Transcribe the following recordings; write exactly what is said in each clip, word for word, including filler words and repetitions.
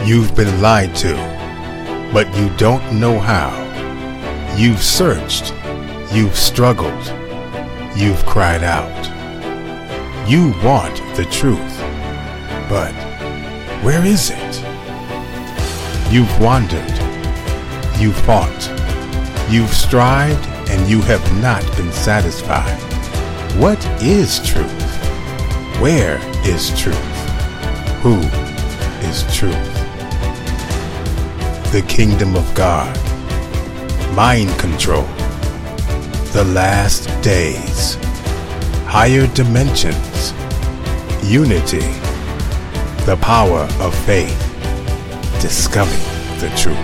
You've been lied to, but you don't know how. You've searched, you've struggled, you've cried out. You want the truth, but where is it? You've wandered, you've fought, you've strived, and you have not been satisfied. What is truth? Where is truth? Who is truth? The kingdom of God, mind control, the last days, higher dimensions, unity, the power of faith, discovering the truth.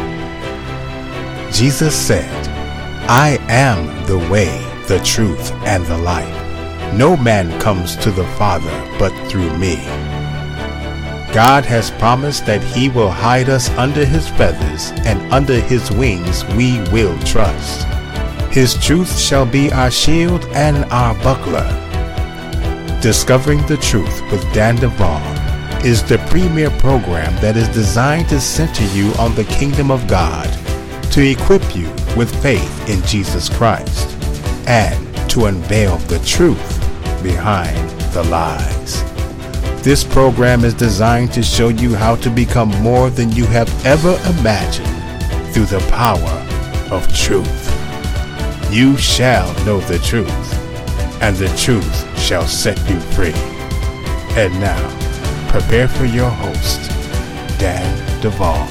Jesus said, I am the way, the truth, and the life. No man comes to the Father but through me. God has promised that he will hide us under his feathers, and under his wings we will trust. His truth shall be our shield and our buckler. Discovering the Truth with Dan Duvall is the premier program that is designed to center you on the kingdom of God, to equip you with faith in Jesus Christ, and to unveil the truth behind the lies. This program is designed to show you how to become more than you have ever imagined through the power of truth. You shall know the truth, and the truth shall set you free. And now, prepare for your host, Dan Duvall.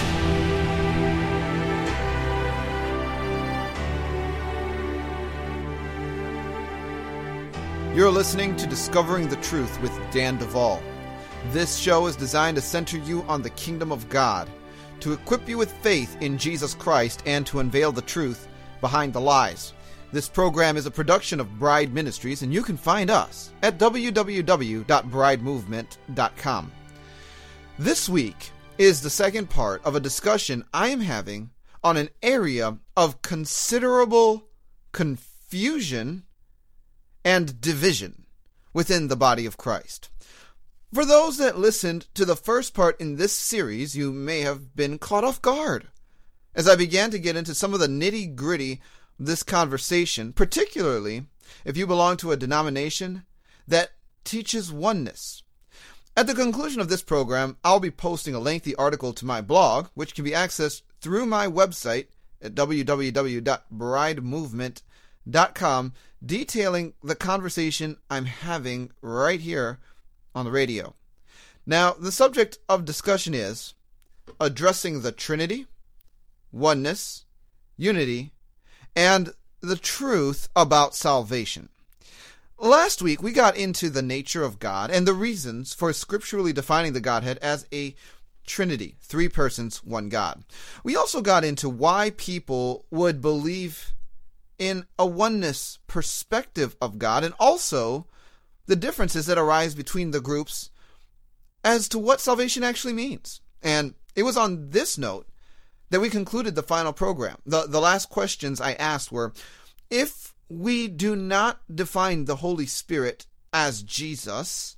You're listening to Discovering the Truth with Dan Duvall. This show is designed to center you on the kingdom of God, to equip you with faith in Jesus Christ, and to unveil the truth behind the lies. This program is a production of Bride Ministries, and you can find us at w w w dot bride movement dot com. This week is the second part of a discussion I am having on an area of considerable confusion and division within the body of Christ. For those that listened to the first part in this series, you may have been caught off guard as I began to get into some of the nitty-gritty of this conversation, particularly if you belong to a denomination that teaches oneness. At the conclusion of this program, I'll be posting a lengthy article to my blog, which can be accessed through my website at w w w dot bride movement dot com, detailing the conversation I'm having right here on the radio. Now, the subject of discussion is addressing the Trinity, oneness, unity, and the truth about salvation. Last week, we got into the nature of God and the reasons for scripturally defining the Godhead as a Trinity, three persons, one God. We also got into why people would believe in a oneness perspective of God, and also the differences that arise between the groups as to what salvation actually means. And it was on this note that we concluded the final program. The, the last questions I asked were, if we do not define the Holy Spirit as Jesus,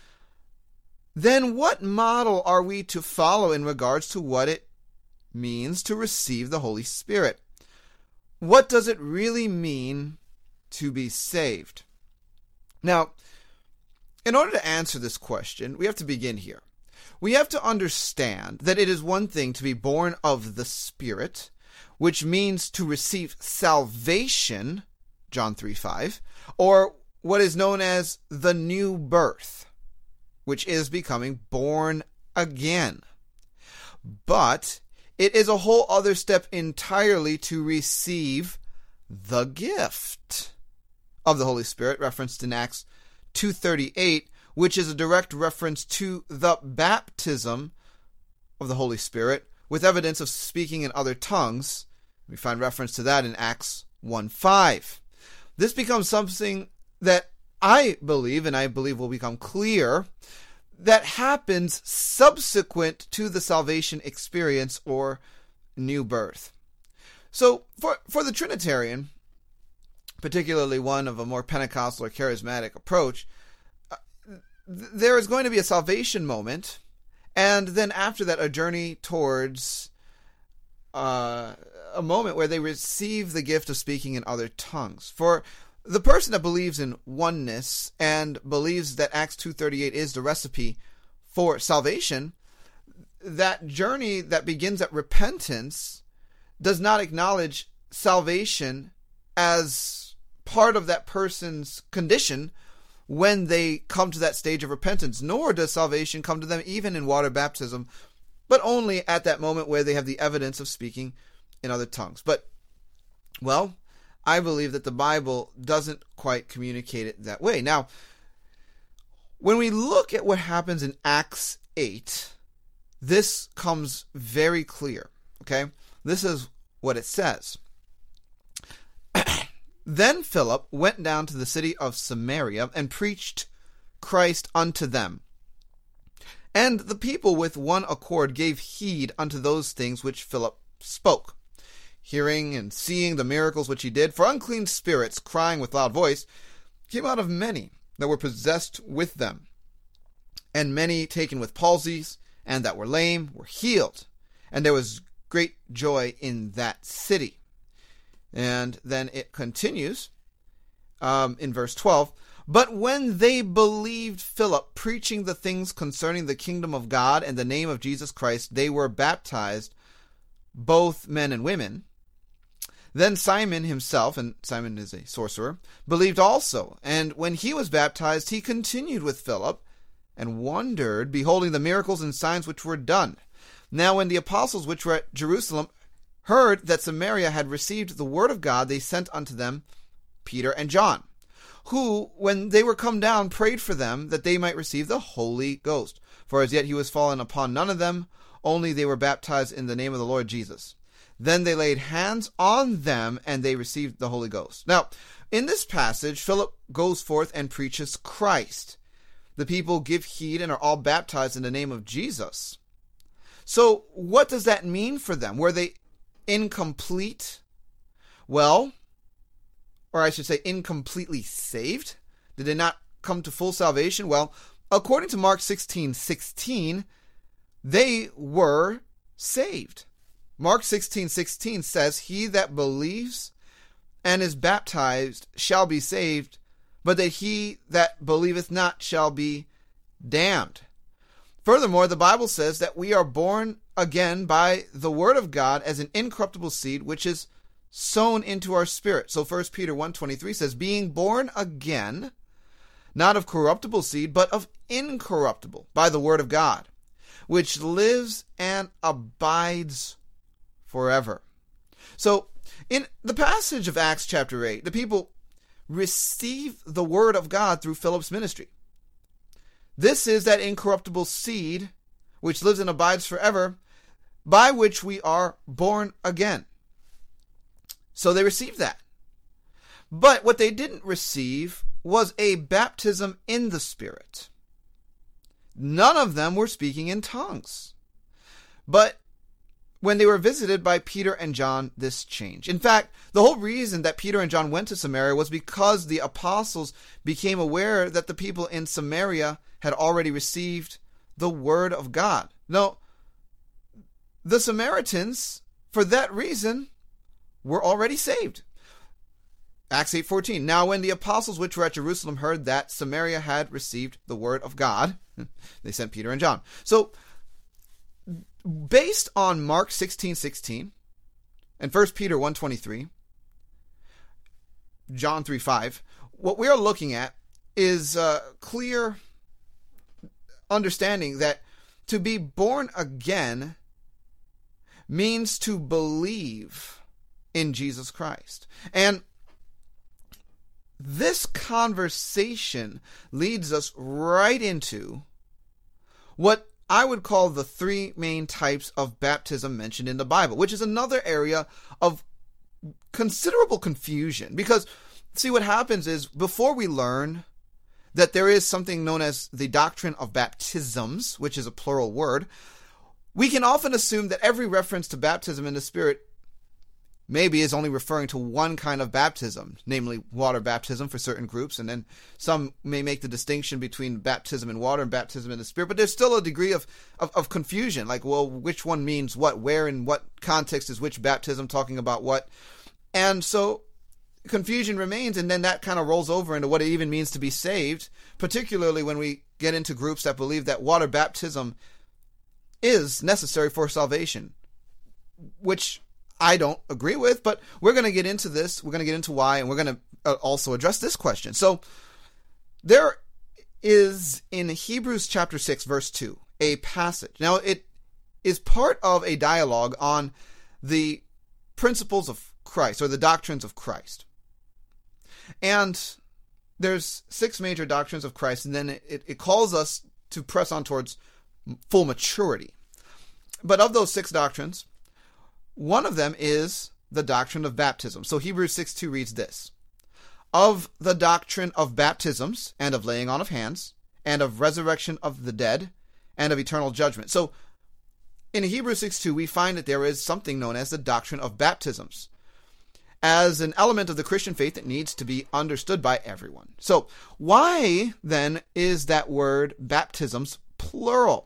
then what model are we to follow in regards to what it means to receive the Holy Spirit? What does it really mean to be saved? Now, in order to answer this question, we have to begin here. We have to understand that it is one thing to be born of the Spirit, which means to receive salvation, John three five, or what is known as the new birth, which is becoming born again. But it is a whole other step entirely to receive the gift of the Holy Spirit, referenced in Acts two thirty-eight, which is a direct reference to the baptism of the Holy Spirit, with evidence of speaking in other tongues. We find reference to that in Acts one five. This becomes something that I believe, and I believe will become clear, that happens subsequent to the salvation experience or new birth. So for, for the Trinitarian, particularly one of a more Pentecostal or charismatic approach, uh, there is going to be a salvation moment, And then after that, a journey towards uh, a moment where they receive the gift of speaking in other tongues. For the person that believes in oneness and believes that Acts two thirty-eight is the recipe for salvation, that journey that begins at repentance does not acknowledge salvation as part of that person's condition when they come to that stage of repentance, nor does salvation come to them even in water baptism, but only at that moment where they have the evidence of speaking in other tongues. But, well, I believe that the Bible doesn't quite communicate it that way. Now, when we look at what happens in Acts eight, this comes very clear, okay? This is what it says. Then Philip went down to the city of Samaria and preached Christ unto them. And the people with one accord gave heed unto those things which Philip spoke, hearing and seeing the miracles which he did. For unclean spirits, crying with loud voice, came out of many that were possessed with them. And many taken with palsies, and that were lame, were healed. And there was great joy in that city. And then it continues um, in verse twelve. But when they believed Philip preaching the things concerning the kingdom of God and the name of Jesus Christ, they were baptized, both men and women. Then Simon himself, and Simon is a sorcerer, believed also. And when he was baptized, he continued with Philip, and wondered, beholding the miracles and signs which were done. Now when the apostles which were at Jerusalem heard that Samaria had received the word of God, they sent unto them Peter and John, who, when they were come down, prayed for them that they might receive the Holy Ghost. For as yet he was fallen upon none of them, only they were baptized in the name of the Lord Jesus. Then they laid hands on them, and they received the Holy Ghost. Now, in this passage, Philip goes forth and preaches Christ. The people give heed and are all baptized in the name of Jesus. So, what does that mean for them? Were they incomplete? Well, or I should say incompletely saved? Did they not come to full salvation? Well, according to Mark sixteen sixteen, they were saved. Mark sixteen sixteen says, He that believes and is baptized shall be saved, but that he that believeth not shall be damned. Furthermore, the Bible says that we are born again by the word of God as an incorruptible seed, which is sown into our spirit. So First Peter one twenty-three says, being born again, not of corruptible seed, but of incorruptible, by the word of God, which lives and abides forever. So, in the passage of Acts chapter eight, the people receive the word of God through Philip's ministry. This is that incorruptible seed which lives and abides forever, by which we are born again. So they received that. But what they didn't receive was a baptism in the Spirit. None of them were speaking in tongues. But when they were visited by Peter and John, this changed. In fact, the whole reason that Peter and John went to Samaria was because the apostles became aware that the people in Samaria had already received the word of God. Now, the Samaritans, for that reason, were already saved. Acts eight fourteen. Now when the apostles which were at Jerusalem heard that Samaria had received the word of God, they sent Peter and John. So, based on Mark sixteen sixteen and First Peter one twenty-three, John three five, what we are looking at is a clear understanding that to be born again means to believe in Jesus Christ. And this conversation leads us right into what I would call the three main types of baptism mentioned in the Bible, which is another area of considerable confusion. Because, see, what happens is, before we learn that there is something known as the doctrine of baptisms, which is a plural word, we can often assume that every reference to baptism in the Spirit maybe is only referring to one kind of baptism, namely water baptism for certain groups, and then some may make the distinction between baptism in water and baptism in the Spirit, but there's still a degree of, of, of confusion, like, well, which one means what, where, in what context is which baptism talking about what, and so confusion remains, and then that kind of rolls over into what it even means to be saved, particularly when we get into groups that believe that water baptism is necessary for salvation, which I don't agree with, but we're going to get into this. We're going to get into why, and we're going to also address this question. So there is in Hebrews chapter six, verse two, a passage. Now, it is part of a dialogue on the principles of Christ, or the doctrines of Christ. And there's six major doctrines of Christ, and then it, it calls us to press on towards full maturity. But of those six doctrines, one of them is the doctrine of baptism. So Hebrews six two reads this: of the doctrine of baptisms, and of laying on of hands, and of resurrection of the dead, and of eternal judgment. So in Hebrews six two, we find that there is something known as the doctrine of baptisms, as an element of the Christian faith that needs to be understood by everyone. So why then is that word baptisms plural?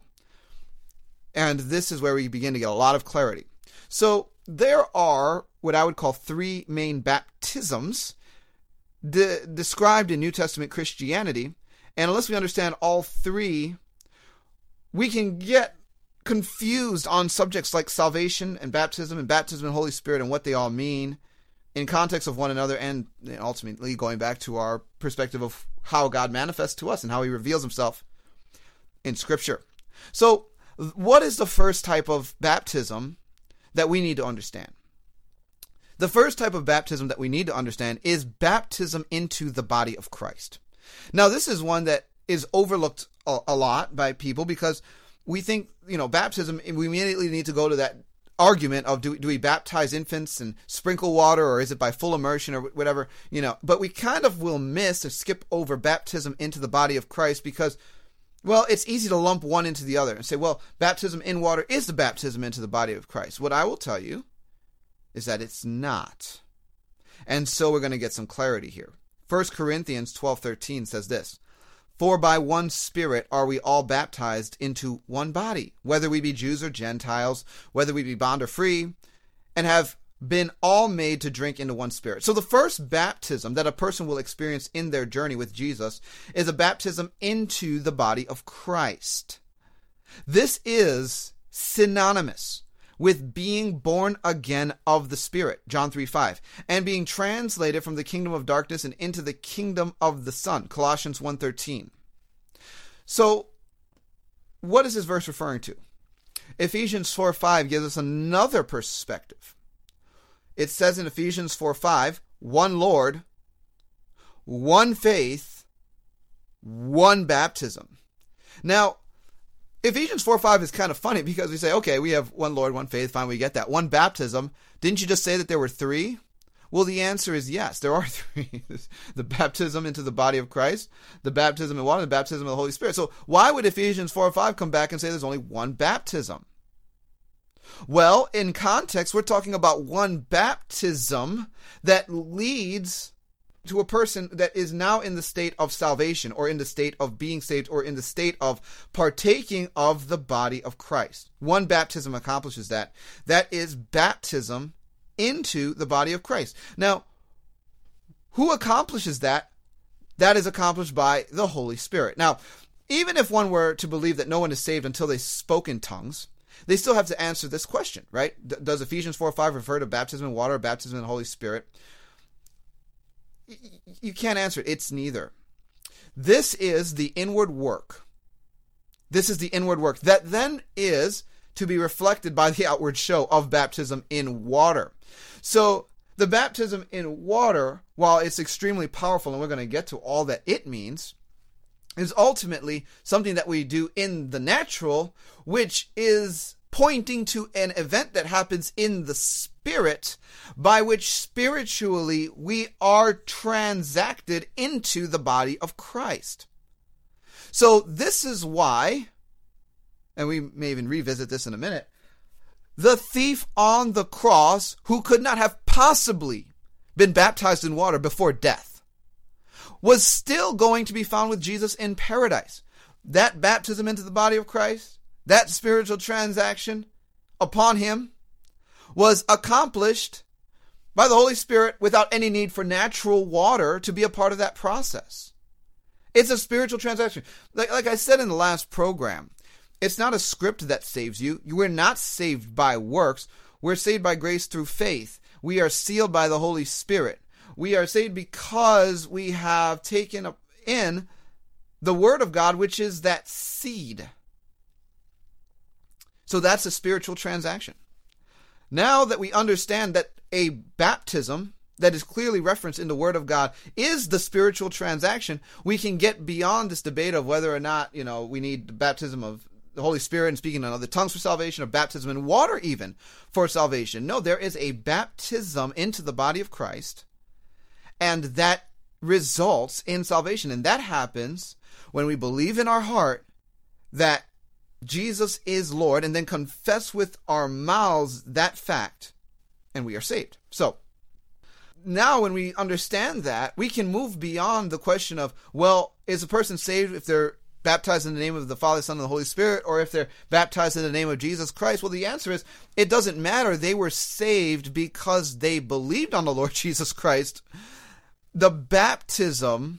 And this is where we begin to get a lot of clarity. So there are what I would call three main baptisms de- described in New Testament Christianity. And unless we understand all three, we can get confused on subjects like salvation and baptism and baptism in the Holy Spirit and what they all mean in context of one another, and ultimately going back to our perspective of how God manifests to us and how he reveals himself in Scripture. So what is the first type of baptism that we need to understand? The first type of baptism that we need to understand is baptism into the body of Christ. Now, this is one that is overlooked a, a lot by people because we think, you know, baptism, we immediately need to go to that argument of do, do we baptize infants and sprinkle water, or is it by full immersion or whatever, you know, but we kind of will miss or skip over baptism into the body of Christ because, well, it's easy to lump one into the other and say, well, baptism in water is the baptism into the body of Christ. What I will tell you is that it's not. And so we're going to get some clarity here. First Corinthians twelve thirteen says this: for by one Spirit are we all baptized into one body, whether we be Jews or Gentiles, whether we be bond or free, and have been all made to drink into one Spirit. So the first baptism that a person will experience in their journey with Jesus is a baptism into the body of Christ. This is synonymous with being born again of the Spirit, John three five, and being translated from the kingdom of darkness and into the kingdom of the Son, Colossians one thirteen. So, what is this verse referring to? Ephesians four five gives us another perspective. It says in Ephesians four five, one Lord, one faith, one baptism. Now, Ephesians four five is kind of funny because we say, okay, we have one Lord, one faith, fine, we get that. One baptism. Didn't you just say that there were three? Well, the answer is yes, there are three. The baptism into the body of Christ, the baptism in water, the baptism of the Holy Spirit. So why would Ephesians four five come back and say there's only one baptism? Well, in context, we're talking about one baptism that leads to a person that is now in the state of salvation, or in the state of being saved, or in the state of partaking of the body of Christ. One baptism accomplishes that. That is baptism into the body of Christ. Now, who accomplishes that? That is accomplished by the Holy Spirit. Now, even if one were to believe that no one is saved until they spoke in tongues, they still have to answer this question, right? D- does Ephesians four five refer to baptism in water or baptism in the Holy Spirit? You can't answer it. It's neither. This is the inward work. This is the inward work that then is to be reflected by the outward show of baptism in water. So the baptism in water, while it's extremely powerful, and we're going to get to all that it means, is ultimately something that we do in the natural, which is pointing to an event that happens in the Spirit, by which spiritually we are transacted into the body of Christ. So this is why, and we may even revisit this in a minute, the thief on the cross, who could not have possibly been baptized in water before death, was still going to be found with Jesus in paradise. That baptism into the body of Christ, that spiritual transaction upon him, was accomplished by the Holy Spirit without any need for natural water to be a part of that process. It's a spiritual transaction. Like, like I said in the last program, it's not a script that saves you. We're not saved by works. We're saved by grace through faith. We are sealed by the Holy Spirit. We are saved because we have taken in the Word of God, which is that seed. So that's a spiritual transaction. Now that we understand that a baptism that is clearly referenced in the Word of God is the spiritual transaction, we can get beyond this debate of whether or not, you know, we need the baptism of the Holy Spirit and speaking in other tongues for salvation, or baptism in water even for salvation. No, there is a baptism into the body of Christ, and that results in salvation. And that happens when we believe in our heart that Jesus is Lord, and then confess with our mouths that fact, and we are saved. So, now when we understand that, we can move beyond the question of, well, is a person saved if they're baptized in the name of the Father, Son, and the Holy Spirit, or if they're baptized in the name of Jesus Christ? Well, the answer is, it doesn't matter. They were saved because they believed on the Lord Jesus Christ. The baptism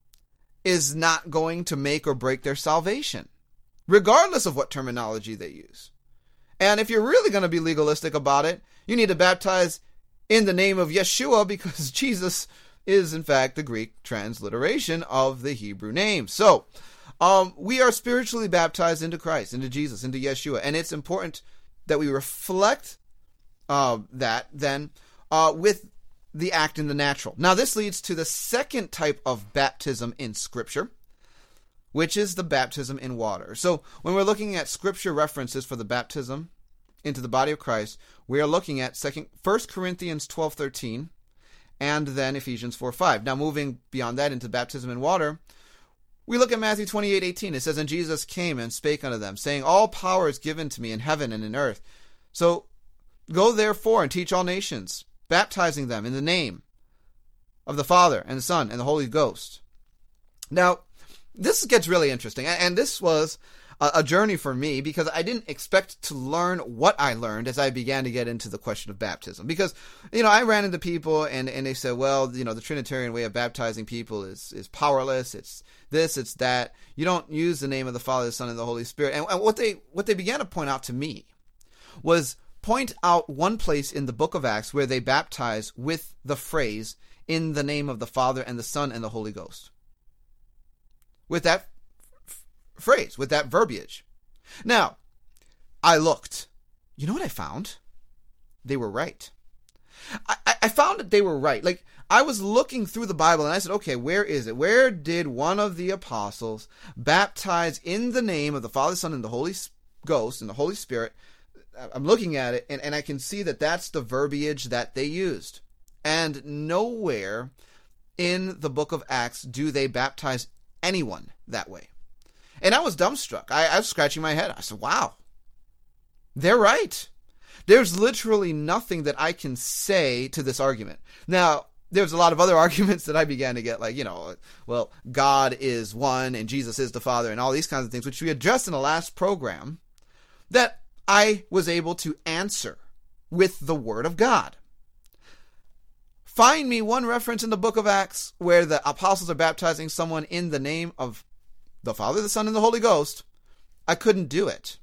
is not going to make or break their salvation, regardless of what terminology they use. And if you're really going to be legalistic about it, you need to baptize in the name of Yeshua, because Jesus is, in fact, the Greek transliteration of the Hebrew name. So, um, we are spiritually baptized into Christ, into Jesus, into Yeshua. And it's important that we reflect uh, that then uh, with the act in the natural. Now, this leads to the second type of baptism in Scripture, which is the baptism in water. So, when we're looking at Scripture references for the baptism into the body of Christ, we are looking at second, First Corinthians twelve thirteen, and then Ephesians four five. Now, moving beyond that into baptism in water, we look at Matthew twenty-eight eighteen. It says, "And Jesus came and spake unto them, saying, All power is given to me in heaven and in earth. So go therefore and teach all nations, baptizing them in the name of the Father and the Son and the Holy Ghost." Now, this gets really interesting, and this was a journey for me, because I didn't expect to learn what I learned as I began to get into the question of baptism. Because, you know, I ran into people and, and they said, well, you know, the Trinitarian way of baptizing people is, is powerless. It's this, it's that. You don't use the name of the Father, the Son, and the Holy Spirit. And, and what they what they began to point out to me was point out one place in the book of Acts where they baptize with the phrase, "in the name of the Father and the Son and the Holy Ghost." With that phrase, with that verbiage. Now, I looked. You know what I found? They were right. I, I found that they were right. Like, I was looking through the Bible and I said, okay, where is it? Where did one of the apostles baptize in the name of the Father, Son, and the Holy Ghost and the Holy Spirit? I'm looking at it and, and I can see that that's the verbiage that they used. And nowhere in the book of Acts do they baptize anyone that way. And I was dumbstruck. I, I was scratching my head. I said, wow, they're right. There's literally nothing that I can say to this argument. Now, there's a lot of other arguments that I began to get, like, you know, well, God is one and Jesus is the Father and all these kinds of things, which we addressed in the last program, that I was able to answer with the Word of God. Find me one reference in the book of Acts where the apostles are baptizing someone in the name of the Father, the Son, and the Holy Ghost. I couldn't do it.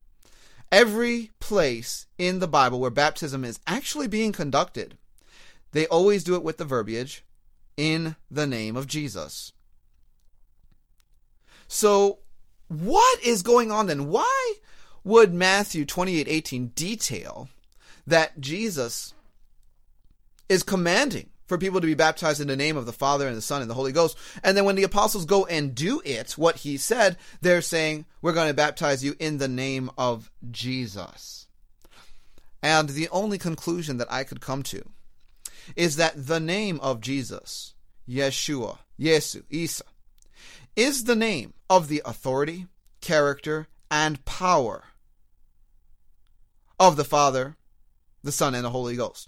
Every place in the Bible where baptism is actually being conducted, they always do it with the verbiage, "in the name of Jesus." So, what is going on then? Why would Matthew twenty-eight eighteen detail that Jesus is commanding for people to be baptized in the name of the Father and the Son and the Holy Ghost? And then when the apostles go and do it, what he said, they're saying, we're going to baptize you in the name of Jesus. And the only conclusion that I could come to is that the name of Jesus, Yeshua, Yesu, Isa, is the name of the authority, character, and power of the Father, the Son, and the Holy Ghost.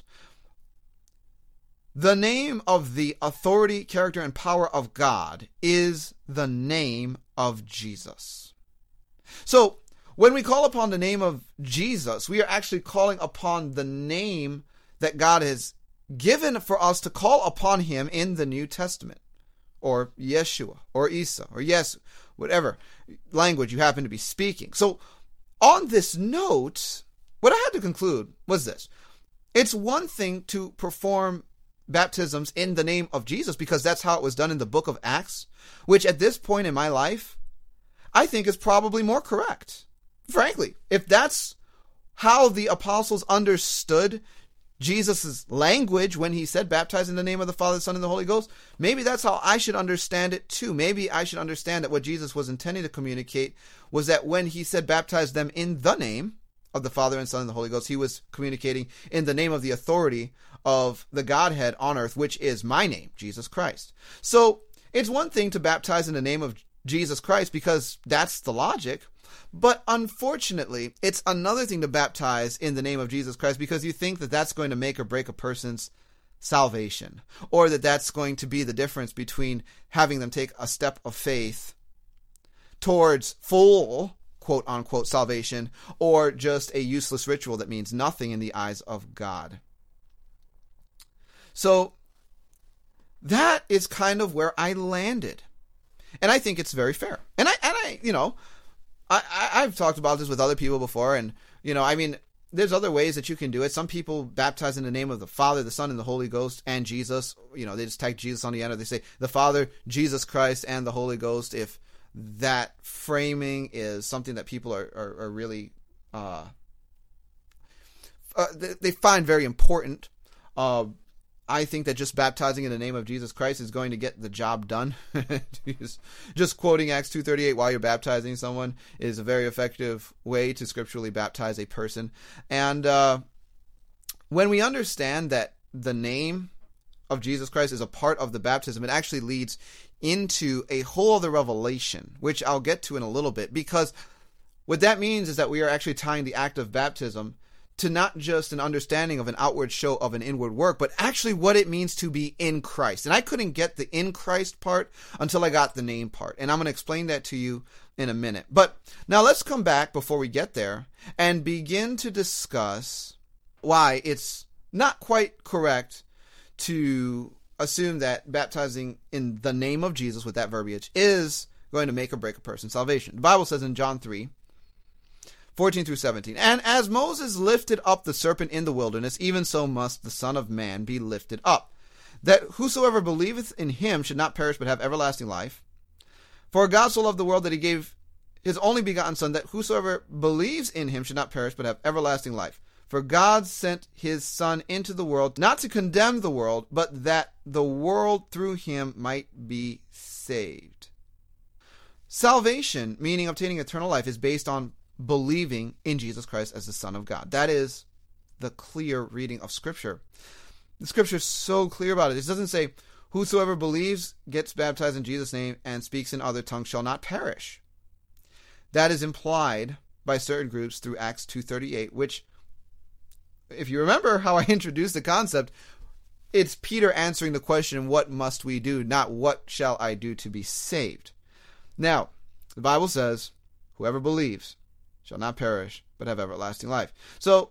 The name of the authority, character, and power of God is the name of Jesus. So, when we call upon the name of Jesus, we are actually calling upon the name that God has given for us to call upon him in the New Testament, or Yeshua, or Isa, or Yes, whatever language you happen to be speaking. So, on this note, what I had to conclude was this. It's one thing to perform baptisms in the name of Jesus, because that's how it was done in the book of Acts, which at this point in my life, I think is probably more correct. Frankly, if that's how the apostles understood Jesus' language when he said, baptize in the name of the Father, the Son, and the Holy Ghost, maybe that's how I should understand it too. Maybe I should understand that what Jesus was intending to communicate was that when he said, baptize them in the name of the Father and Son and the Holy Ghost, he was communicating in the name of the authority of the Godhead on earth, which is my name, Jesus Christ. So it's one thing to baptize in the name of Jesus Christ because that's the logic. But unfortunately, it's another thing to baptize in the name of Jesus Christ because you think that that's going to make or break a person's salvation, or that that's going to be the difference between having them take a step of faith towards full, quote unquote, salvation, or just a useless ritual that means nothing in the eyes of God. So that is kind of where I landed. And I think it's very fair. And I, and I, you know, I, I, I've talked about this with other people before. And, you know, I mean, there's other ways that you can do it. Some people baptize in the name of the Father, the Son, and the Holy Ghost, and Jesus. You know, they just tag Jesus on the end, or they say the Father, Jesus Christ, and the Holy Ghost. If that framing is something that people are, are, are really, uh, uh, they, they find very important, uh, I think that just baptizing in the name of Jesus Christ is going to get the job done. just, just quoting Acts two thirty-eight while you're baptizing someone is a very effective way to scripturally baptize a person. And uh, when we understand that the name of Jesus Christ is a part of the baptism, it actually leads into a whole other revelation, which I'll get to in a little bit, because what that means is that we are actually tying the act of baptism to not just an understanding of an outward show of an inward work, but actually what it means to be in Christ. And I couldn't get the in Christ part until I got the name part. And I'm going to explain that to you in a minute. But now let's come back before we get there and begin to discuss why it's not quite correct to assume that baptizing in the name of Jesus with that verbiage is going to make or break a person's salvation. The Bible says in John three, fourteen through seventeen, and as Moses lifted up the serpent in the wilderness, even so must the Son of Man be lifted up, that whosoever believeth in him should not perish but have everlasting life. For God so loved the world that he gave his only begotten Son, that whosoever believes in him should not perish but have everlasting life. For God sent his Son into the world, not to condemn the world, but that the world through him might be saved. Salvation, meaning obtaining eternal life, is based on believing in Jesus Christ as the Son of God. That is the clear reading of Scripture. The Scripture is so clear about it. It doesn't say, whosoever believes, gets baptized in Jesus' name, and speaks in other tongues shall not perish. That is implied by certain groups through Acts two thirty-eight, which, if you remember how I introduced the concept, it's Peter answering the question, what must we do? Not what shall I do to be saved? Now, the Bible says, whoever believes shall not perish, but have everlasting life. So,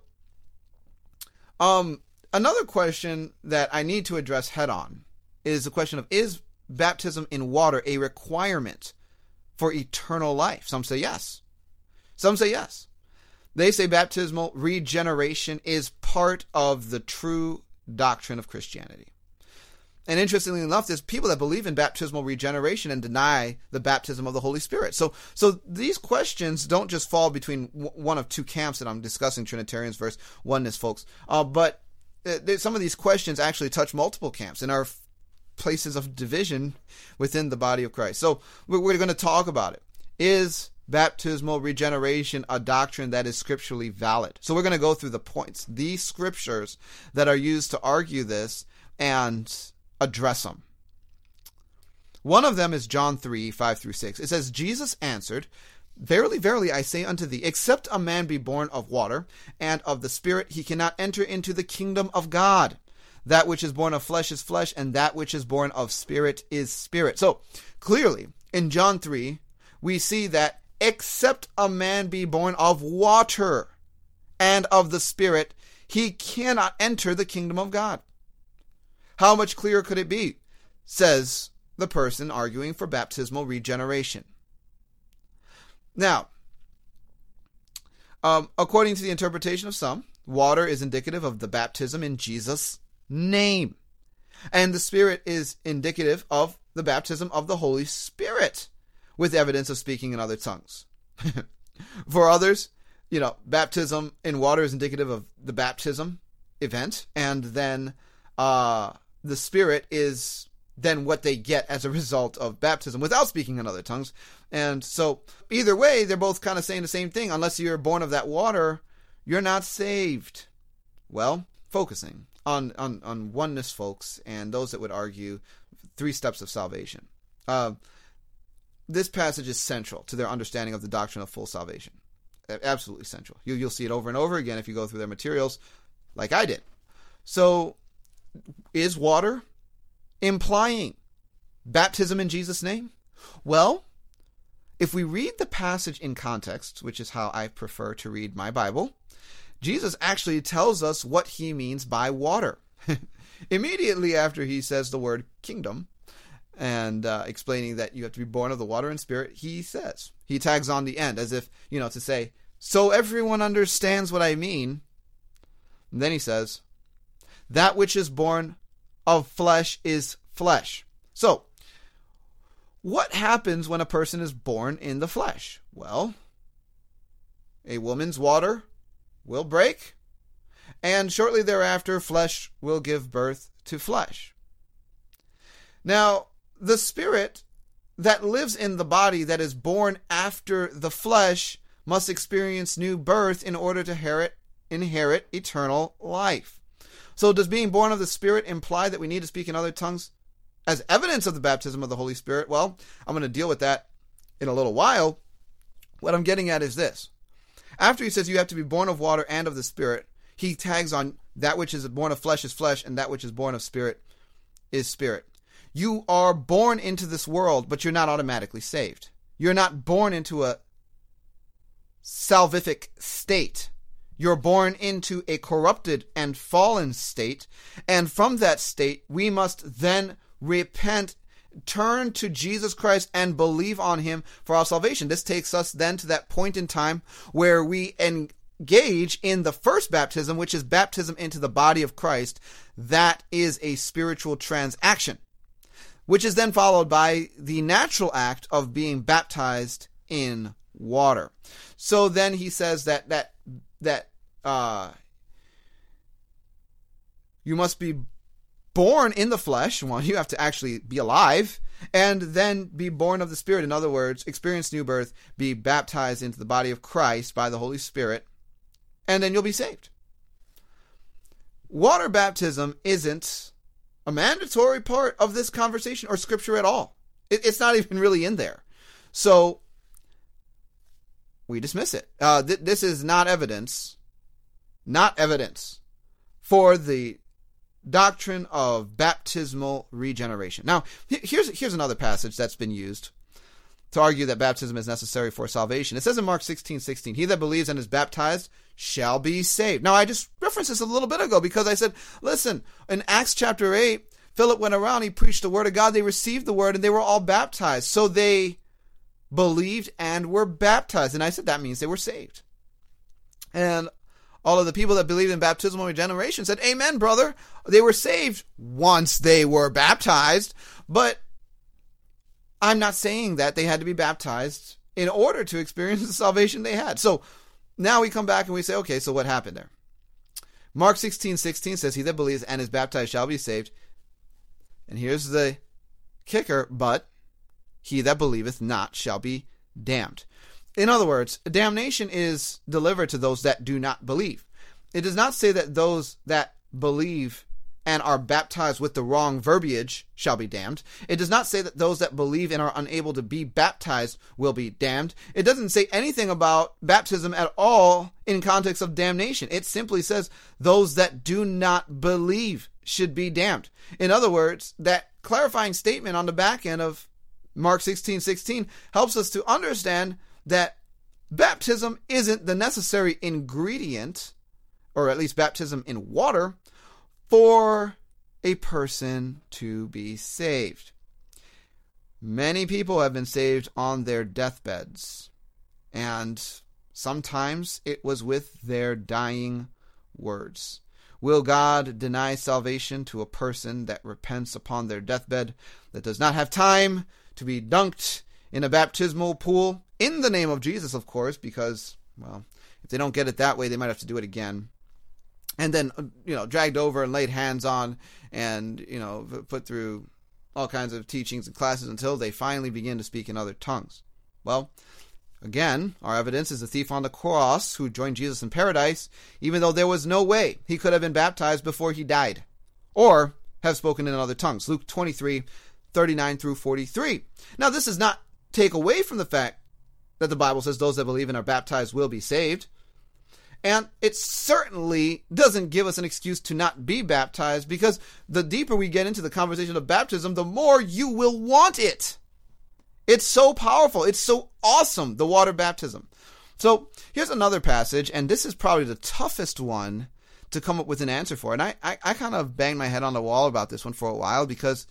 um, another question that I need to address head on is the question of, is baptism in water a requirement for eternal life? Some say yes. Some say yes. They say baptismal regeneration is part of the true doctrine of Christianity. And interestingly enough, there's people that believe in baptismal regeneration and deny the baptism of the Holy Spirit. So so these questions don't just fall between w- one of two camps that I'm discussing, Trinitarians versus oneness folks. Uh, but uh, some of these questions actually touch multiple camps and are f- places of division within the body of Christ. So we're, we're going to talk about it. Is baptismal regeneration a doctrine that is scripturally valid? So we're going to go through the points, these scriptures that are used to argue this, and address them. One of them is John three, five through six. It says, Jesus answered, Verily, verily, I say unto thee, except a man be born of water and of the Spirit, he cannot enter into the kingdom of God. That which is born of flesh is flesh, and that which is born of spirit is spirit. So, clearly, in John three, we see that except a man be born of water and of the Spirit, he cannot enter the kingdom of God. How much clearer could it be? Says the person arguing for baptismal regeneration. Now, um, according to the interpretation of some, water is indicative of the baptism in Jesus' name. And the Spirit is indicative of the baptism of the Holy Spirit, with evidence of speaking in other tongues. For others, you know, baptism in water is indicative of the baptism event, and then uh, the Spirit is then what they get as a result of baptism without speaking in other tongues. And so either way, they're both kind of saying the same thing. Unless you're born of that water, you're not saved. Well, focusing on, on, on oneness folks and those that would argue three steps of salvation. Uh, this passage is central to their understanding of the doctrine of full salvation. Absolutely central. You, you'll see it over and over again if you go through their materials like I did. So, is water implying baptism in Jesus' name? Well, if we read the passage in context, which is how I prefer to read my Bible, Jesus actually tells us what he means by water. Immediately after he says the word kingdom, and uh, explaining that you have to be born of the water and Spirit, he says, he tags on the end as if, you know, to say, so everyone understands what I mean. And then he says, that which is born of flesh is flesh. So, what happens when a person is born in the flesh? Well, a woman's water will break, and shortly thereafter, flesh will give birth to flesh. Now, the Spirit that lives in the body that is born after the flesh must experience new birth in order to inherit, inherit eternal life. So does being born of the Spirit imply that we need to speak in other tongues as evidence of the baptism of the Holy Spirit? Well, I'm going to deal with that in a little while. What I'm getting at is this. After he says you have to be born of water and of the Spirit, he tags on that which is born of flesh is flesh, and that which is born of spirit is spirit. You are born into this world, but you're not automatically saved. You're not born into a salvific state. You're born into a corrupted and fallen state, and from that state, we must then repent, turn to Jesus Christ, and believe on him for our salvation. This takes us then to that point in time where we engage in the first baptism, which is baptism into the body of Christ. That is a spiritual transaction, which is then followed by the natural act of being baptized in water. So then he says that that that uh, you must be born in the flesh. Well, you have to actually be alive, and then be born of the Spirit. In other words, experience new birth, be baptized into the body of Christ by the Holy Spirit, and then you'll be saved. Water baptism isn't a mandatory part of this conversation or scripture at all. It, it's not even really in there. So we dismiss it. Uh, th- this is not evidence, not evidence for the doctrine of baptismal regeneration. Now, here's here's another passage that's been used to argue that baptism is necessary for salvation. It says in Mark sixteen sixteen, he that believes and is baptized shall be saved. Now, I just referenced this a little bit ago because I said, listen, in Acts chapter eight, Philip went around, he preached the word of God, they received the word, and they were all baptized. So they believed and were baptized. And I said that means they were saved. And all of the people that believed in baptismal regeneration said, amen, brother. They were saved once they were baptized. But I'm not saying that they had to be baptized in order to experience the salvation they had. So now we come back and we say, okay, so what happened there? Mark sixteen sixteen says, he that believes and is baptized shall be saved. And here's the kicker, but he that believeth not shall be damned. In other words, damnation is delivered to those that do not believe. It does not say that those that believe and are baptized with the wrong verbiage shall be damned. It does not say that those that believe and are unable to be baptized will be damned. It doesn't say anything about baptism at all in context of damnation. It simply says those that do not believe should be damned. In other words, that clarifying statement on the back end of Mark sixteen sixteen helps us to understand that baptism isn't the necessary ingredient, or at least baptism in water, for a person to be saved. Many people have been saved on their deathbeds, and sometimes it was with their dying words. Will God deny salvation to a person that repents upon their deathbed, that does not have time to be dunked in a baptismal pool, in the name of Jesus, of course, because, well, if they don't get it that way, they might have to do it again. And then, you know, dragged over and laid hands on and, you know, put through all kinds of teachings and classes until they finally begin to speak in other tongues. Well, again, our evidence is the thief on the cross who joined Jesus in paradise, even though there was no way he could have been baptized before he died, or have spoken in other tongues. Luke twenty-three, thirty-nine through forty-three. Now, this does not take away from the fact that the Bible says those that believe and are baptized will be saved. And it certainly doesn't give us an excuse to not be baptized, because the deeper we get into the conversation of baptism, the more you will want it. It's so powerful. It's so awesome, the water baptism. So here's another passage, and this is probably the toughest one to come up with an answer for. And I, I, I kind of banged my head on the wall about this one for a while, because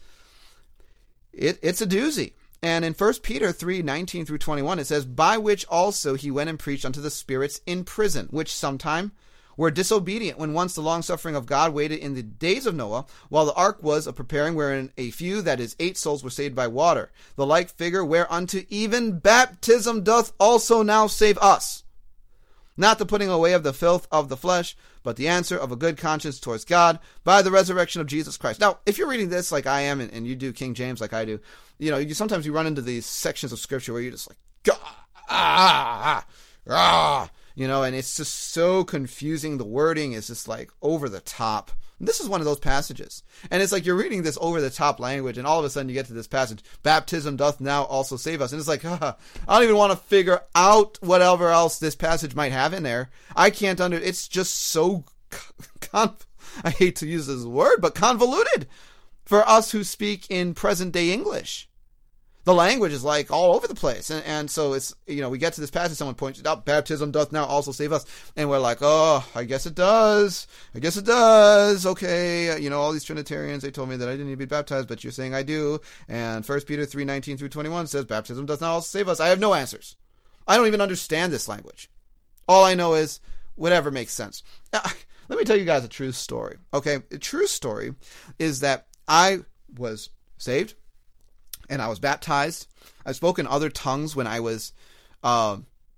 it, it's a doozy. And in First Peter three, nineteen through twenty-one, it says, by which also he went and preached unto the spirits in prison, which sometime were disobedient, when once the long-suffering of God waited in the days of Noah, while the ark was a preparing, wherein a few, that is, eight souls, were saved by water. The like figure whereunto even baptism doth also now save us. Not the putting away of the filth of the flesh, but the answer of a good conscience towards God by the resurrection of Jesus Christ. Now, if you're reading this like I am, and, and you do King James like I do, you know, you sometimes you run into these sections of scripture where you're just like, ah, ah, ah, you know, and it's just so confusing. The wording is just like over the top. This is one of those passages. And it's like you're reading this over-the-top language, and all of a sudden you get to this passage, baptism doth now also save us. And it's like, uh, I don't even want to figure out whatever else this passage might have in there. I can't under... It's just so... Con- I hate to use this word, but convoluted for us who speak in present-day English. The language is like all over the place. And, and so it's, you know, we get to this passage, someone points it out, baptism doth now also save us. And we're like, oh, I guess it does. I guess it does. Okay. You know, all these Trinitarians, they told me that I didn't need to be baptized, but you're saying I do. And First Peter three, nineteen through twenty-one says baptism doth now also save us. I have no answers. I don't even understand this language. All I know is whatever makes sense. Now, let me tell you guys a true story. Okay. A true story is that I was saved, and I was baptized. I spoke in other tongues when I was uh,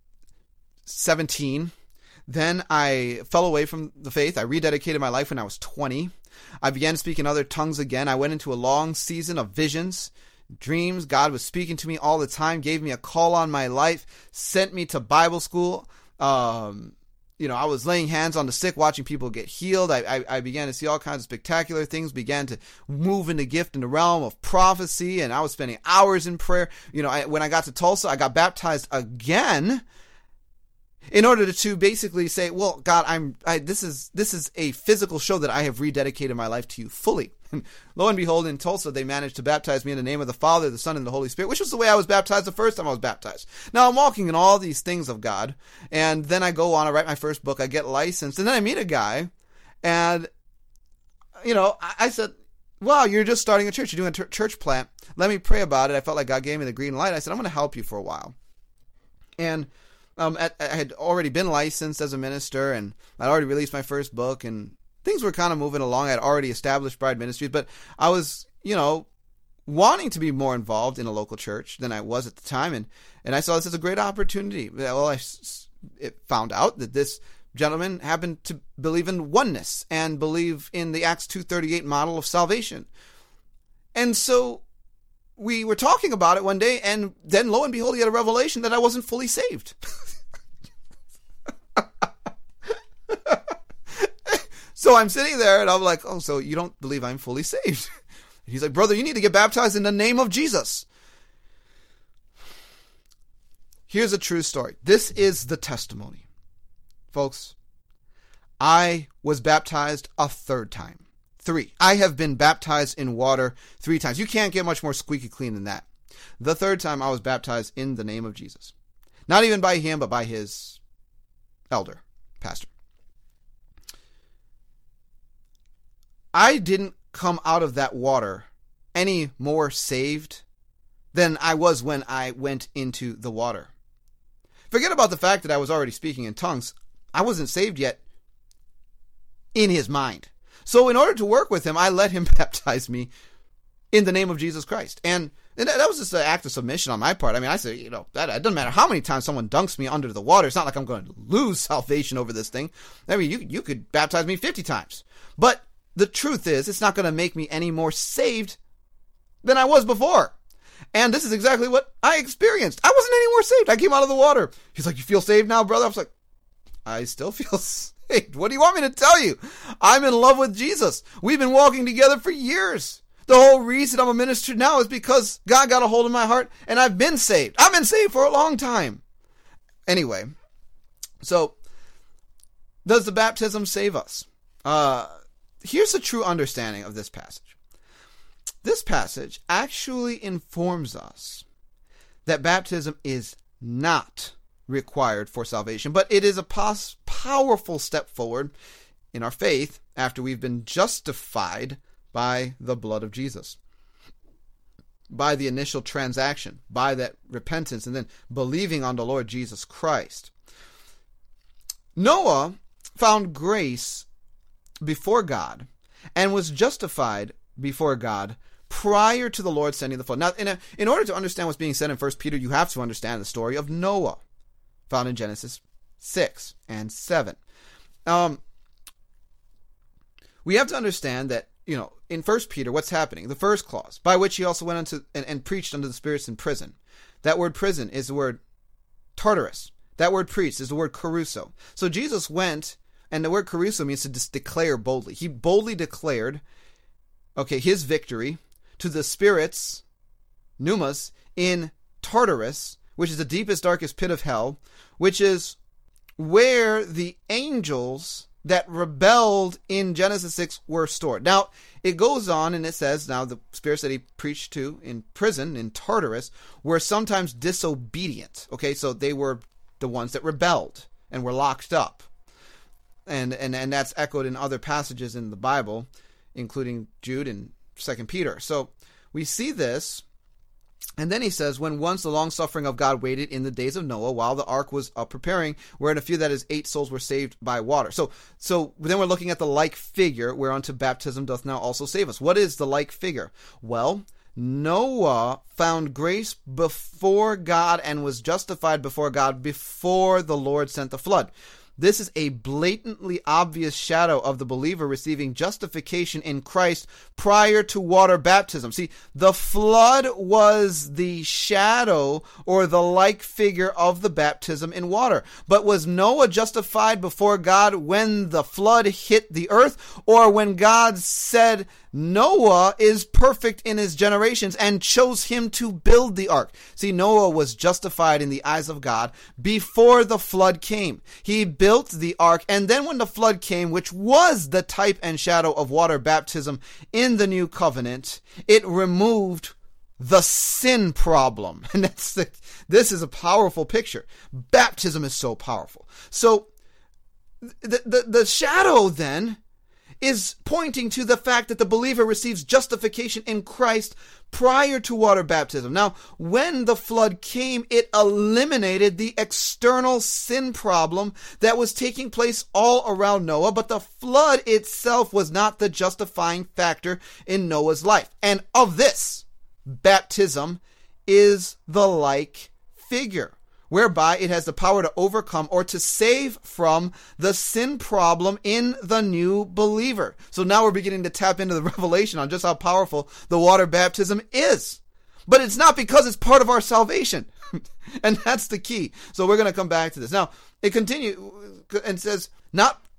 seventeen. Then I fell away from the faith. I rededicated my life when I was twenty. I began to speak in other tongues again. I went into a long season of visions, dreams. God was speaking to me all the time, gave me a call on my life, sent me to Bible school. Um, you know, I was laying hands on the sick, watching people get healed. I, I, I began to see all kinds of spectacular things, began to move in the gift in the realm of prophecy, and I was spending hours in prayer. You know, I, when I got to Tulsa, I got baptized again in order to, to basically say, well, God, I'm, I, this is, this is a physical show that I have rededicated my life to you fully. And lo and behold, in Tulsa, they managed to baptize me in the name of the Father, the Son, and the Holy Spirit, which was the way I was baptized the first time I was baptized. Now, I'm walking in all these things of God, and then I go on, I write my first book, I get licensed, and then I meet a guy, and, you know, I, I said, wow, you're just starting a church, you're doing a t- church plant, let me pray about it. I felt like God gave me the green light. I said, I'm going to help you for a while. And um, at, I had already been licensed as a minister, and I'd already released my first book, and things were kind of moving along. I had already established Bride Ministries, but I was, you know, wanting to be more involved in a local church than I was at the time. And, and I saw this as a great opportunity. Well, I it found out that this gentleman happened to believe in oneness and believe in the Acts two thirty-eight model of salvation. And so we were talking about it one day, and then lo and behold, he had a revelation that I wasn't fully saved. So I'm sitting there and I'm like, oh, so you don't believe I'm fully saved? He's like, brother, you need to get baptized in the name of Jesus. Here's a true story. This is the testimony. Folks, I was baptized a third time. Three. I have been baptized in water three times. You can't get much more squeaky clean than that. The third time I was baptized in the name of Jesus. Not even by him, but by his elder, pastor. I didn't come out of that water any more saved than I was when I went into the water. Forget about the fact that I was already speaking in tongues. I wasn't saved yet in his mind. So in order to work with him, I let him baptize me in the name of Jesus Christ. And, and that was just an act of submission on my part. I mean, I said, you know, that it doesn't matter how many times someone dunks me under the water. It's not like I'm going to lose salvation over this thing. I mean, you, you could baptize me fifty times. But the truth is, it's not going to make me any more saved than I was before. And this is exactly what I experienced. I wasn't any more saved. I came out of the water. He's like, you feel saved now, brother? I was like, I still feel saved. What do you want me to tell you? I'm in love with Jesus. We've been walking together for years. The whole reason I'm a minister now is because God got a hold of my heart and I've been saved. I've been saved for a long time. Anyway, so does the baptism save us? Uh, here's a true understanding of this passage. This passage actually informs us that baptism is not required for salvation, but it is a pos- powerful step forward in our faith after we've been justified by the blood of Jesus, by the initial transaction, by that repentance, and then believing on the Lord Jesus Christ. Noah found grace before God and was justified before God prior to the Lord sending the flood. Now, in, a, in order to understand what's being said in First Peter, you have to understand the story of Noah, found in Genesis six and seven. Um, we have to understand that, you know, in First Peter, what's happening? The first clause, by which he also went unto and, and preached unto the spirits in prison. That word prison is the word Tartarus. That word priest is the word caruso. So Jesus went, and the word caruso means to just declare boldly. He boldly declared, okay, his victory to the spirits, pneumas, in Tartarus, which is the deepest, darkest pit of hell, which is where the angels that rebelled in Genesis six were stored. Now, it goes on and it says, now the spirits that he preached to in prison, in Tartarus, were sometimes disobedient. Okay, so they were the ones that rebelled and were locked up. And, and, and that's echoed in other passages in the Bible, including Jude and Second Peter. So we see this. And then he says, when once the long-suffering of God waited in the days of Noah, while the ark was uh, preparing, wherein a few, that is, eight souls were saved by water. So so then we're looking at the like figure, whereunto baptism doth now also save us. What is the like figure? Well, Noah found grace before God and was justified before God before the Lord sent the flood. This is a blatantly obvious shadow of the believer receiving justification in Christ prior to water baptism. See, the flood was the shadow or the like figure of the baptism in water. But was Noah justified before God when the flood hit the earth, or when God said Noah is perfect in his generations and chose him to build the ark? See, Noah was justified in the eyes of God before the flood came. He built the ark, and then when the flood came, which was the type and shadow of water baptism in the new covenant, it removed the sin problem. And that's the, this is a powerful picture. Baptism is so powerful. So the, the, the shadow then is pointing to the fact that the believer receives justification in Christ prior to water baptism. Now, when the flood came, it eliminated the external sin problem that was taking place all around Noah, but the flood itself was not the justifying factor in Noah's life. And of this, baptism is the like figure, whereby it has the power to overcome or to save from the sin problem in the new believer. So now we're beginning to tap into the revelation on just how powerful the water baptism is. But it's not because it's part of our salvation. And that's the key. So we're going to come back to this. Now, it continues and says, not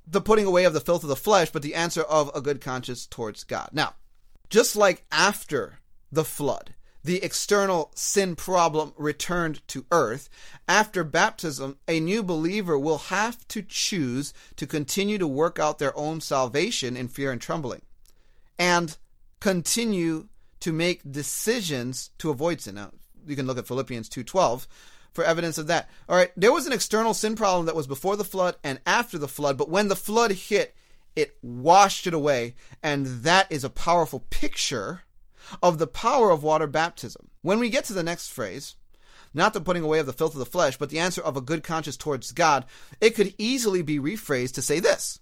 the putting away of the filth of the flesh, but the answer of a good conscience towards God. Now, just like after the flood, the external sin problem returned to earth, after baptism, a new believer will have to choose to continue to work out their own salvation in fear and trembling, and continue to make decisions to avoid sin. Now, you can look at Philippians two twelve for evidence of that. All right, there was an external sin problem that was before the flood and after the flood, but when the flood hit, it washed it away, and that is a powerful picture of the power of water baptism. When we get to the next phrase, not the putting away of the filth of the flesh, but the answer of a good conscience towards God, it could easily be rephrased to say this.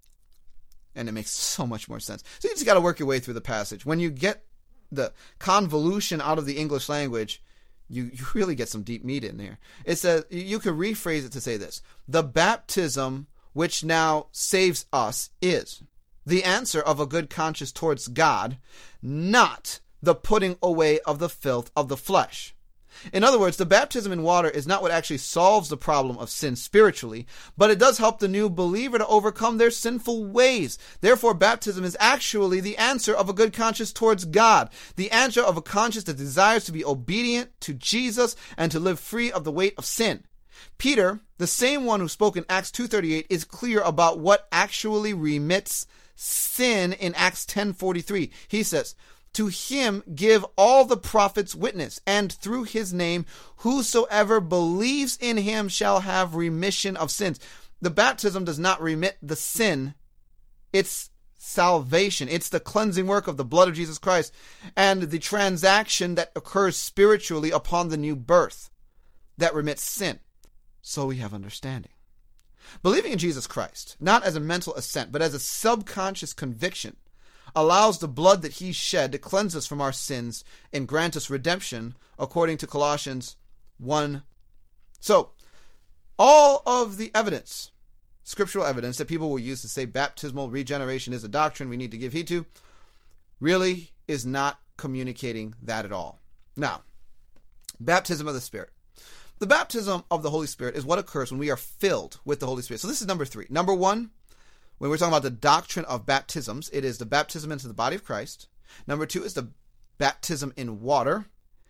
And it makes so much more sense. So you just got to work your way through the passage. When you get the convolution out of the English language, you, you really get some deep meat in there. It says, you could rephrase it to say this. The baptism which now saves us is the answer of a good conscience towards God, not the putting away of the filth of the flesh. In other words, the baptism in water is not what actually solves the problem of sin spiritually, but it does help the new believer to overcome their sinful ways. Therefore, baptism is actually the answer of a good conscience towards God, the answer of a conscience that desires to be obedient to Jesus and to live free of the weight of sin. Peter, the same one who spoke in Acts two thirty-eight, is clear about what actually remits sin in Acts ten forty-three. He says, to him give all the prophets witness, and through his name whosoever believes in him shall have remission of sins. The baptism does not remit the sin. It's salvation. It's the cleansing work of the blood of Jesus Christ and the transaction that occurs spiritually upon the new birth that remits sin. So we have understanding. Believing in Jesus Christ, not as a mental assent, but as a subconscious conviction, allows the blood that he shed to cleanse us from our sins and grant us redemption, according to Colossians one. So, all of the evidence, scriptural evidence that people will use to say baptismal regeneration is a doctrine we need to give heed to, really is not communicating that at all. Now, baptism of the Spirit. The baptism of the Holy Spirit is what occurs when we are filled with the Holy Spirit. So this is number three. Number one, when we're talking about the doctrine of baptisms, it is the baptism into the body of Christ. Number two is the baptism in water.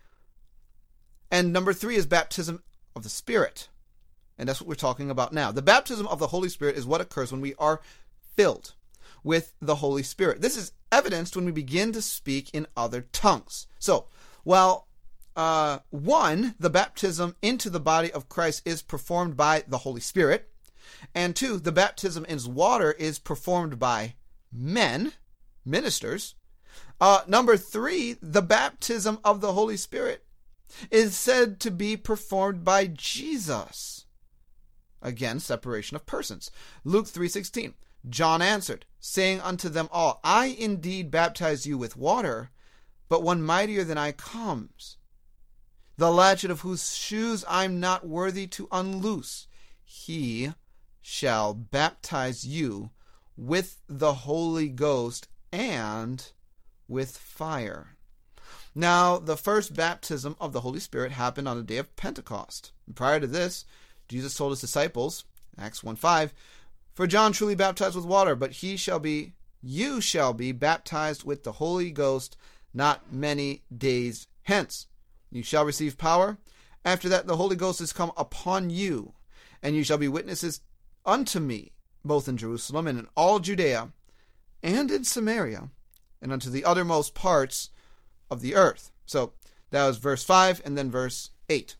And number three is baptism of the Spirit. And that's what we're talking about now. The baptism of the Holy Spirit is what occurs when we are filled with the Holy Spirit. This is evidenced when we begin to speak in other tongues. So, while uh, one, the baptism into the body of Christ is performed by the Holy Spirit, and two, the baptism in water is performed by men, ministers. Uh, number three, the baptism of the Holy Spirit is said to be performed by Jesus. Again, separation of persons. Luke three sixteen. John answered, saying unto them all, I indeed baptize you with water, but one mightier than I comes, the latchet of whose shoes I'm not worthy to unloose. He shall baptize you with the Holy Ghost and with fire. Now, the first baptism of the Holy Spirit happened on the day of Pentecost. Prior to this, Jesus told his disciples, Acts one five, for John truly baptized with water, but he shall be, you shall be baptized with the Holy Ghost not many days hence. You shall receive power. After that, the Holy Ghost is come upon you, and you shall be witnesses unto me, both in Jerusalem and in all Judea, and in Samaria, and unto the uttermost parts of the earth. So that was verse five and then verse eight.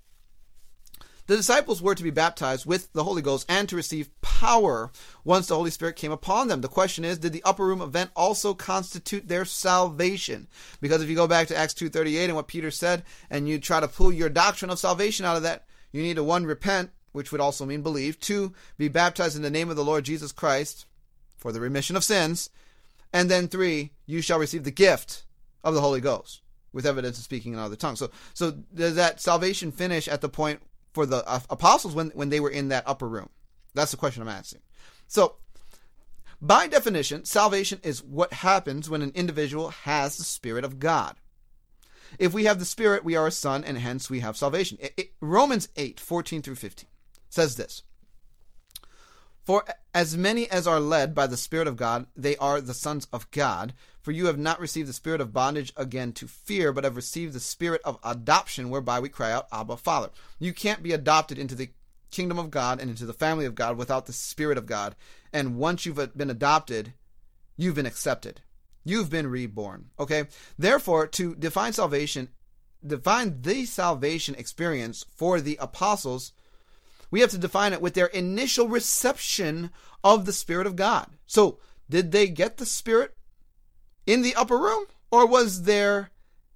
The disciples were to be baptized with the Holy Ghost and to receive power once the Holy Spirit came upon them. The question is, did the upper room event also constitute their salvation? Because if you go back to Acts two thirty-eight and what Peter said, and you try to pull your doctrine of salvation out of that, you need to, one, repent, which would also mean believe, two, be baptized in the name of the Lord Jesus Christ for the remission of sins, and then three, you shall receive the gift of the Holy Ghost with evidence of speaking in other tongues. So, so does that salvation finish at the point for the apostles when, when they were in that upper room? That's the question I'm asking. So, by definition, salvation is what happens when an individual has the Spirit of God. If we have the Spirit, we are a son, and hence we have salvation. It, it, Romans eight fourteen through fifteen says this, For as many as are led by the Spirit of God, they are the sons of God. For you have not received the spirit of bondage again to fear, but have received the spirit of adoption, whereby we cry out, Abba, Father. You can't be adopted into the kingdom of God and into the family of God without the Spirit of God. And once you've been adopted, you've been accepted. You've been reborn. Okay? Therefore, to define salvation, define the salvation experience for the apostles, we have to define it with their initial reception of the Spirit of God. So, did they get the Spirit in the upper room? Or was there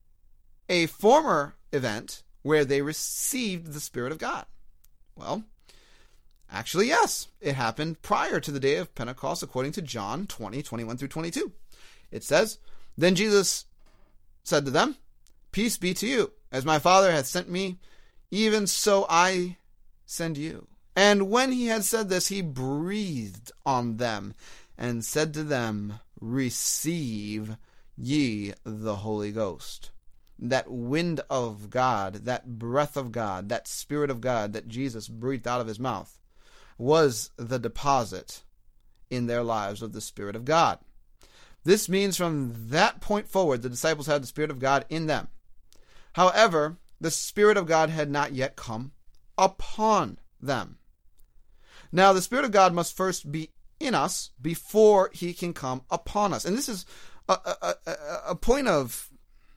a former event where they received the Spirit of God? Well, actually, yes. It happened prior to the day of Pentecost, according to John twenty, twenty-one through twenty-two. It says, Then Jesus said to them, Peace be to you. As my Father hath sent me, even so I send you. And when he had said this, he breathed on them and said to them, Receive ye the Holy Ghost. That wind of God, that breath of God, that Spirit of God that Jesus breathed out of his mouth was the deposit in their lives of the Spirit of God. This means from that point forward, the disciples had the Spirit of God in them. However, the Spirit of God had not yet come upon them. Now, the Spirit of God must first be in us before he can come upon us. And this is a, a, a, a point of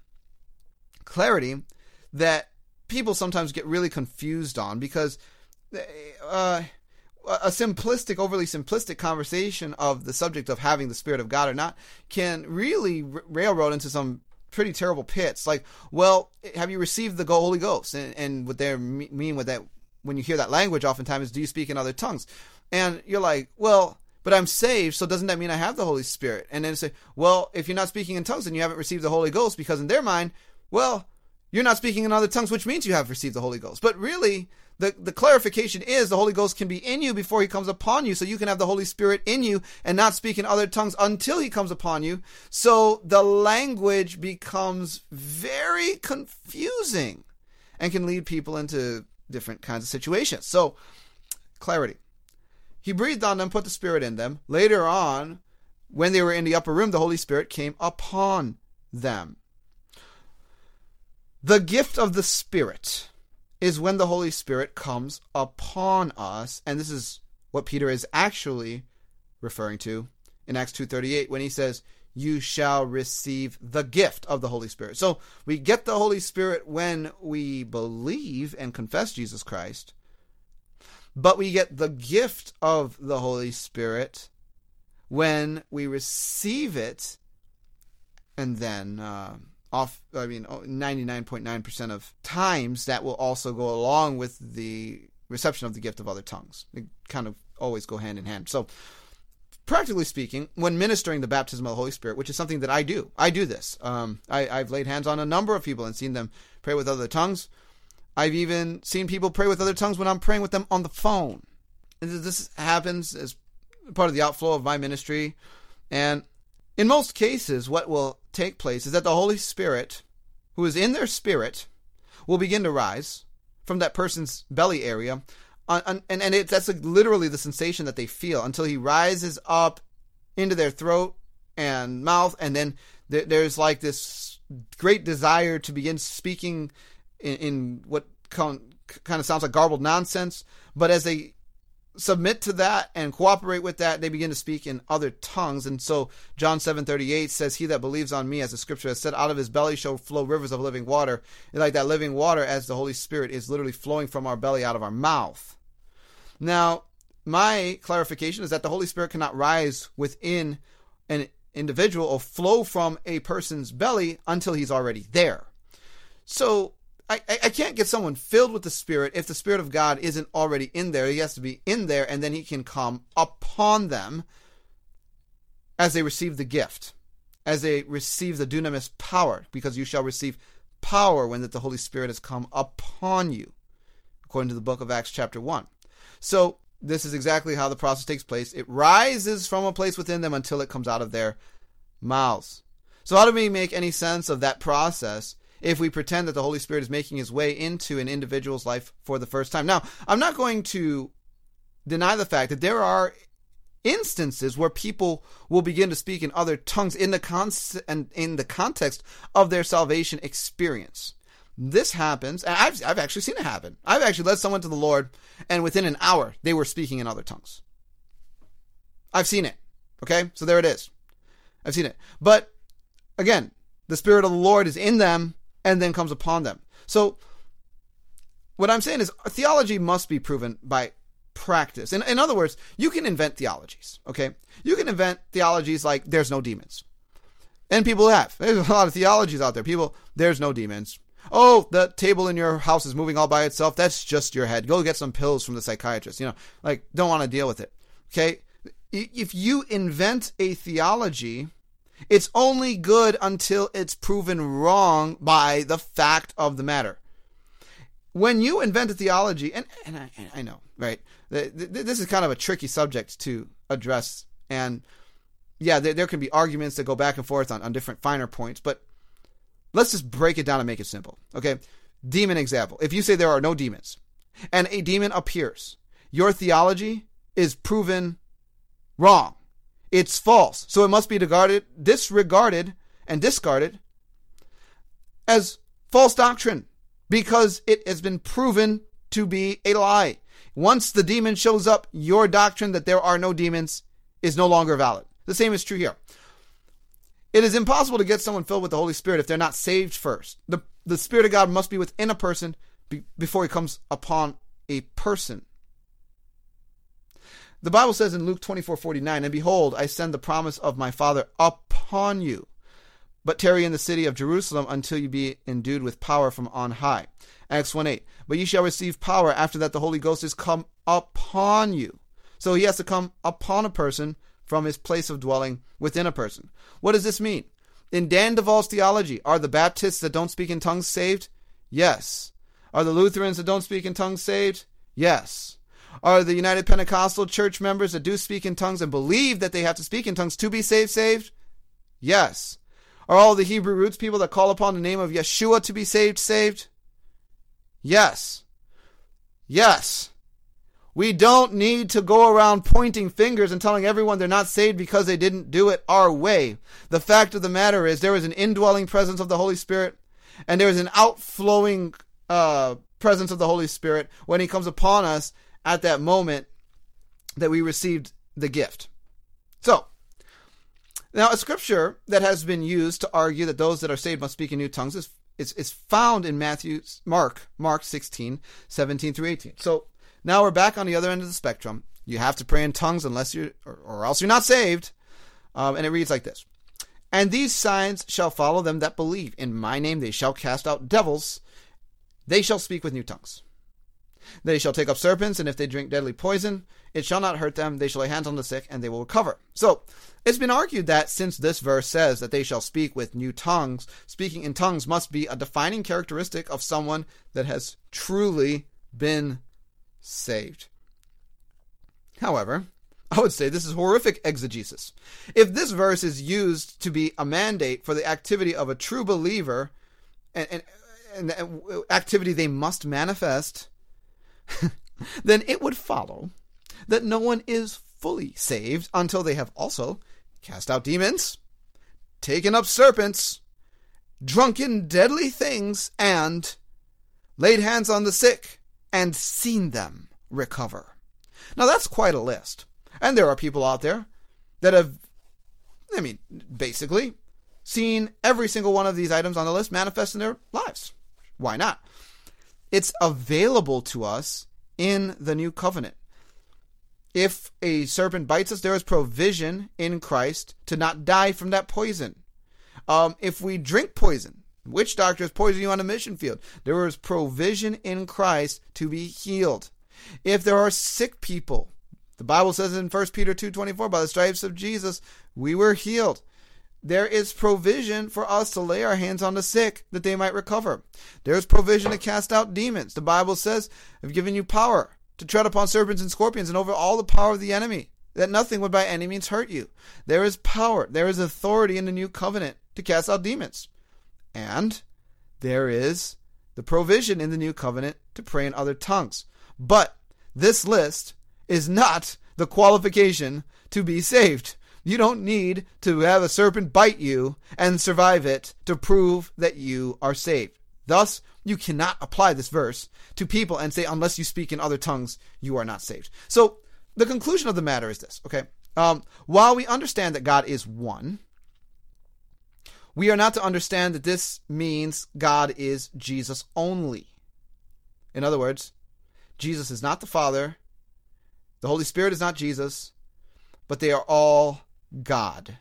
clarity that people sometimes get really confused on, because uh, a simplistic, overly simplistic conversation of the subject of having the Spirit of God or not can really railroad into some pretty terrible pits. Like, well, have you received the Holy Ghost? And, and what they mean with that, when you hear that language, oftentimes is, do you speak in other tongues? And you're like, well, but I'm saved, so doesn't that mean I have the Holy Spirit? And then say, well, if you're not speaking in tongues, then you haven't received the Holy Ghost, because in their mind, well, you're not speaking in other tongues, which means you have received the Holy Ghost. But really, the, the clarification is the Holy Ghost can be in you before he comes upon you, so you can have the Holy Spirit in you and not speak in other tongues until he comes upon you. So the language becomes very confusing and can lead people into different kinds of situations. So, clarity. He breathed on them, put the Spirit in them. Later on, when they were in the upper room, the Holy Spirit came upon them. The gift of the Spirit is when the Holy Spirit comes upon us. And this is what Peter is actually referring to in Acts two thirty-eight when he says, you shall receive the gift of the Holy Spirit. So we get the Holy Spirit when we believe and confess Jesus Christ. But we get the gift of the Holy Spirit when we receive it, and then uh, off. I mean, ninety-nine point nine percent of times that will also go along with the reception of the gift of other tongues. They kind of always go hand in hand. So, practically speaking, when ministering the baptism of the Holy Spirit, which is something that I do, I do this. Um, I, I've laid hands on a number of people and seen them pray with other tongues. I've even seen people pray with other tongues when I'm praying with them on the phone. And this happens as part of the outflow of my ministry. And in most cases, what will take place is that the Holy Spirit, who is in their spirit, will begin to rise from that person's belly area. And, and, and it, that's like literally the sensation that they feel until he rises up into their throat and mouth. And then there, there's like this great desire to begin speaking in, in what con, kind of sounds like garbled nonsense. But as they submit to that and cooperate with that, they begin to speak in other tongues. And so John seven thirty-eight says, he that believes on me, as the scripture has said, out of his belly shall flow rivers of living water. And like that living water, as the Holy Spirit is literally flowing from our belly out of our mouth. Now, my clarification is that the Holy Spirit cannot rise within an individual or flow from a person's belly until he's already there. So I, I can't get someone filled with the Spirit if the Spirit of God isn't already in there. He has to be in there, and then he can come upon them as they receive the gift, as they receive the dunamis power, because you shall receive power when that the Holy Spirit has come upon you, according to the book of Acts chapter one. So this is exactly how the process takes place. It rises from a place within them until it comes out of their mouths. So how do we make any sense of that process if we pretend that the Holy Spirit is making his way into an individual's life for the first time? Now, I'm not going to deny the fact that there are instances where people will begin to speak in other tongues in the con- and in the context of their salvation experience. This happens, and I've, I've actually seen it happen. I've actually led someone to the Lord, and within an hour, they were speaking in other tongues. I've seen it. Okay? So there it is. I've seen it. But, again, the Spirit of the Lord is in them, and then comes upon them. So, what I'm saying is, theology must be proven by practice. In, in other words, you can invent theologies, okay? You can invent theologies like, there's no demons. And people have. There's a lot of theologies out there. People, there's no demons. Oh, the table in your house is moving all by itself. That's just your head. Go get some pills from the psychiatrist. You know, like, don't want to deal with it. Okay? If you invent a theology, it's only good until it's proven wrong by the fact of the matter. When you invent a theology, and, and I, and I know, right? This is kind of a tricky subject to address. And yeah, there, there can be arguments that go back and forth on, on different finer points, but let's just break it down and make it simple. Okay. Demon example. If you say there are no demons and a demon appears, your theology is proven wrong. It's false. So it must be disregarded, disregarded and discarded as false doctrine because it has been proven to be a lie. Once the demon shows up, your doctrine that there are no demons is no longer valid. The same is true here. It is impossible to get someone filled with the Holy Spirit if they're not saved first. The, the Spirit of God must be within a person be, before he comes upon a person. The Bible says in Luke twenty-four forty-nine, and behold, I send the promise of my Father upon you, but tarry in the city of Jerusalem until you be endued with power from on high. Acts one eight, but ye shall receive power after that the Holy Ghost is come upon you. So he has to come upon a person from his place of dwelling within a person. What does this mean? In Dan Duvall's theology, are the Baptists that don't speak in tongues saved? Yes. Are the Lutherans that don't speak in tongues saved? Yes. Are the United Pentecostal Church members that do speak in tongues and believe that they have to speak in tongues to be saved saved? Yes. Are all the Hebrew roots people that call upon the name of Yeshua to be saved saved? Yes. Yes. We don't need to go around pointing fingers and telling everyone they're not saved because they didn't do it our way. The fact of the matter is there is an indwelling presence of the Holy Spirit, and there is an outflowing uh, presence of the Holy Spirit when he comes upon us at that moment that we received the gift. So, now a scripture that has been used to argue that those that are saved must speak in new tongues is is, is found in Matthew, Mark, Mark sixteen, seventeen through eighteen. So, now we're back on the other end of the spectrum. You have to pray in tongues unless you or, or else you're not saved. Um, and it reads like this. And these signs shall follow them that believe. In my name they shall cast out devils. They shall speak with new tongues. They shall take up serpents, and if they drink deadly poison, it shall not hurt them. They shall lay hands on the sick, and they will recover. So, it's been argued that since this verse says that they shall speak with new tongues, speaking in tongues must be a defining characteristic of someone that has truly been saved. However, I would say this is horrific exegesis. If this verse is used to be a mandate for the activity of a true believer, and, and, and the activity they must manifest, then it would follow that no one is fully saved until they have also cast out demons, taken up serpents, drunken deadly things, and laid hands on the sick and seen them recover. Now that's quite a list. And there are people out there that have, I mean, basically seen every single one of these items on the list manifest in their lives. Why not? It's available to us in the new covenant. If a serpent bites us, there is provision in Christ to not die from that poison. Um, if we drink poison, witch doctors poison you on a mission field, there is provision in Christ to be healed. If there are sick people, the Bible says in First Peter two twenty-four, by the stripes of Jesus, we were healed. There is provision for us to lay our hands on the sick that they might recover. There's provision to cast out demons. The Bible says, I've given you power to tread upon serpents and scorpions and over all the power of the enemy, that nothing would by any means hurt you. There is power. There is authority in the new covenant to cast out demons. And there is the provision in the new covenant to pray in other tongues. But this list is not the qualification to be saved. You don't need to have a serpent bite you and survive it to prove that you are saved. Thus, you cannot apply this verse to people and say, unless you speak in other tongues, you are not saved. So, the conclusion of the matter is this, okay? Um, while we understand that God is one, we are not to understand that this means God is Jesus only. In other words, Jesus is not the Father, the Holy Spirit is not Jesus, but they are all God.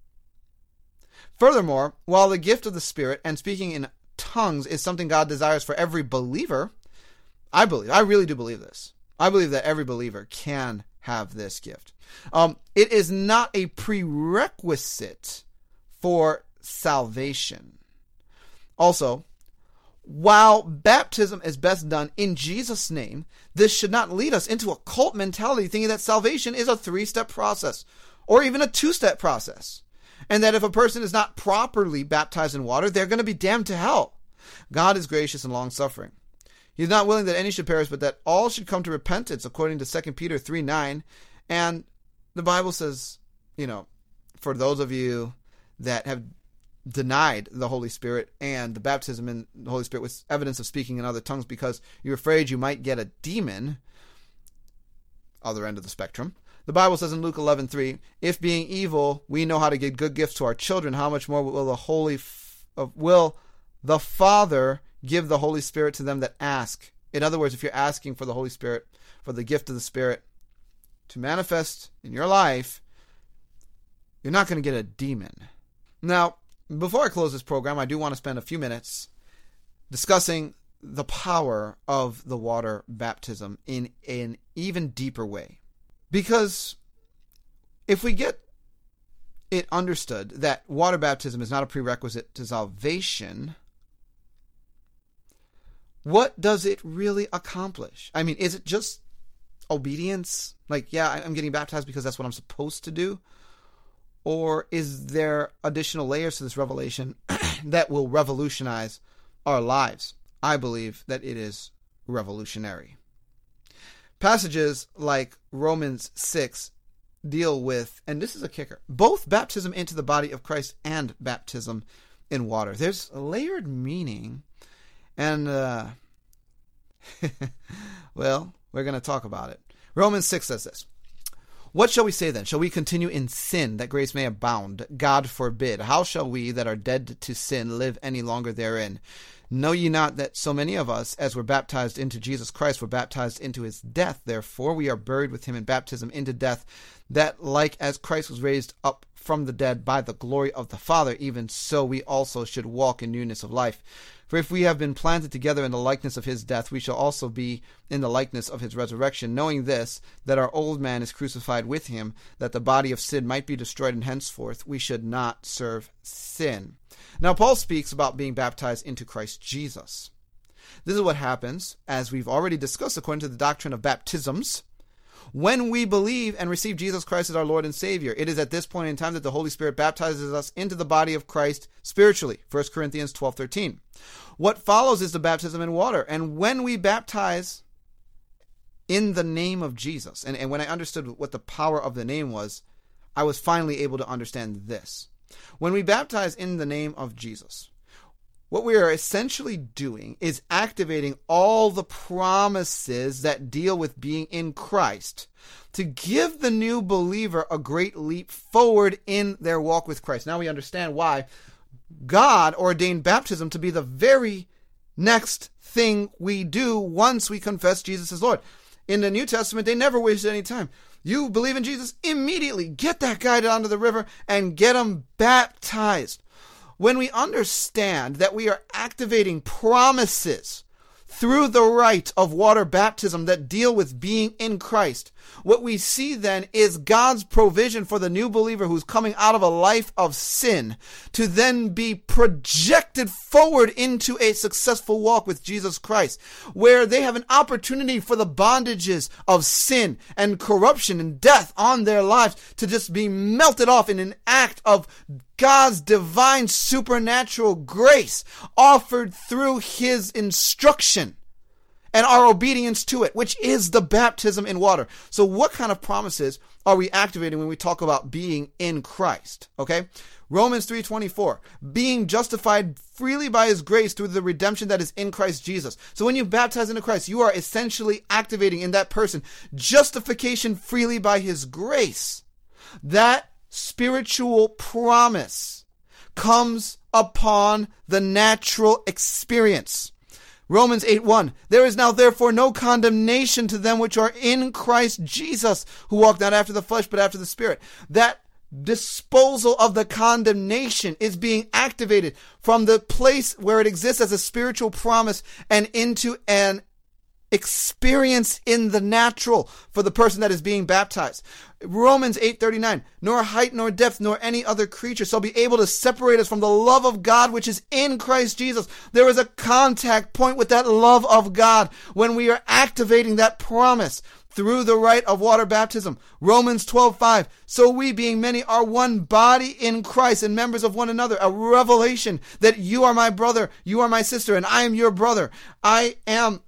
Furthermore, while the gift of the Spirit and speaking in tongues is something God desires for every believer, I believe, I really do believe this. I believe that every believer can have this gift. Um, it is not a prerequisite for salvation. Also, while baptism is best done in Jesus' name, this should not lead us into a cult mentality thinking that salvation is a three-step process or even a two-step process, and that if a person is not properly baptized in water, they're going to be damned to hell. God is gracious and long-suffering. He is not willing that any should perish, but that all should come to repentance, according to Second Peter three nine. And the Bible says, you know, for those of you that have denied the Holy Spirit and the baptism in the Holy Spirit with evidence of speaking in other tongues because you're afraid you might get a demon, other end of the spectrum, the Bible says in Luke eleven three, if being evil we know how to give good gifts to our children, how much more will the Holy f- uh, will the Father give the Holy Spirit to them that ask? In other words, if you're asking for the Holy Spirit, for the gift of the Spirit to manifest in your life, you're not going to get a demon. Now, before I close this program, I do want to spend a few minutes discussing the power of the water baptism in an even deeper way. Because if we get it understood that water baptism is not a prerequisite to salvation, what does it really accomplish? I mean, is it just obedience? Like, yeah, I'm getting baptized because that's what I'm supposed to do? Or is there additional layers to this revelation that will revolutionize our lives? I believe that it is revolutionary. Passages like Romans six deal with, and this is a kicker, both baptism into the body of Christ and baptism in water. There's a layered meaning, and, uh, well, we're going to talk about it. Romans six says this. What shall we say then? Shall we continue in sin that grace may abound? God forbid. How shall we that are dead to sin live any longer therein? Know ye not that so many of us, as were baptized into Jesus Christ, were baptized into his death? Therefore we are buried with him in baptism into death, that like as Christ was raised up from the dead by the glory of the Father, even so we also should walk in newness of life. For if we have been planted together in the likeness of his death, we shall also be in the likeness of his resurrection, knowing this, that our old man is crucified with him, that the body of sin might be destroyed, and henceforth we should not serve sin. Now, Paul speaks about being baptized into Christ Jesus. This is what happens, as we've already discussed according to the doctrine of baptisms, when we believe and receive Jesus Christ as our Lord and Savior. It is at this point in time that the Holy Spirit baptizes us into the body of Christ spiritually. First Corinthians twelve thirteen. What follows is the baptism in water. And when we baptize in the name of Jesus, and, and when I understood what the power of the name was, I was finally able to understand this. When we baptize in the name of Jesus, what we are essentially doing is activating all the promises that deal with being in Christ to give the new believer a great leap forward in their walk with Christ. Now we understand why God ordained baptism to be the very next thing we do once we confess Jesus as Lord. In the New Testament, they never wasted any time. You believe in Jesus, immediately get that guy down to the river and get him baptized. When we understand that we are activating promises through the rite of water baptism that deal with being in Christ, what we see then is God's provision for the new believer who's coming out of a life of sin to then be projected forward into a successful walk with Jesus Christ, where they have an opportunity for the bondages of sin and corruption and death on their lives to just be melted off in an act of God's divine supernatural grace offered through his instruction and our obedience to it, which is the baptism in water. So what kind of promises are we activating when we talk about being in Christ? Okay. Romans three twenty-four, being justified freely by his grace through the redemption that is in Christ Jesus. So when you baptize into Christ, you are essentially activating in that person justification freely by his grace. That spiritual promise comes upon the natural experience. Romans eight one, there is now therefore no condemnation to them which are in Christ Jesus, who walk not after the flesh but after the Spirit. That disposal of the condemnation is being activated from the place where it exists as a spiritual promise and into an experience in the natural for the person that is being baptized. Romans eight thirty-nine, nor height nor depth nor any other creature shall be able to separate us from the love of God which is in Christ Jesus. There is a contact point with that love of God when we are activating that promise through the rite of water baptism. Romans twelve five, so we being many are one body in Christ and members of one another. A revelation that you are my brother, you are my sister, and I am your brother. I am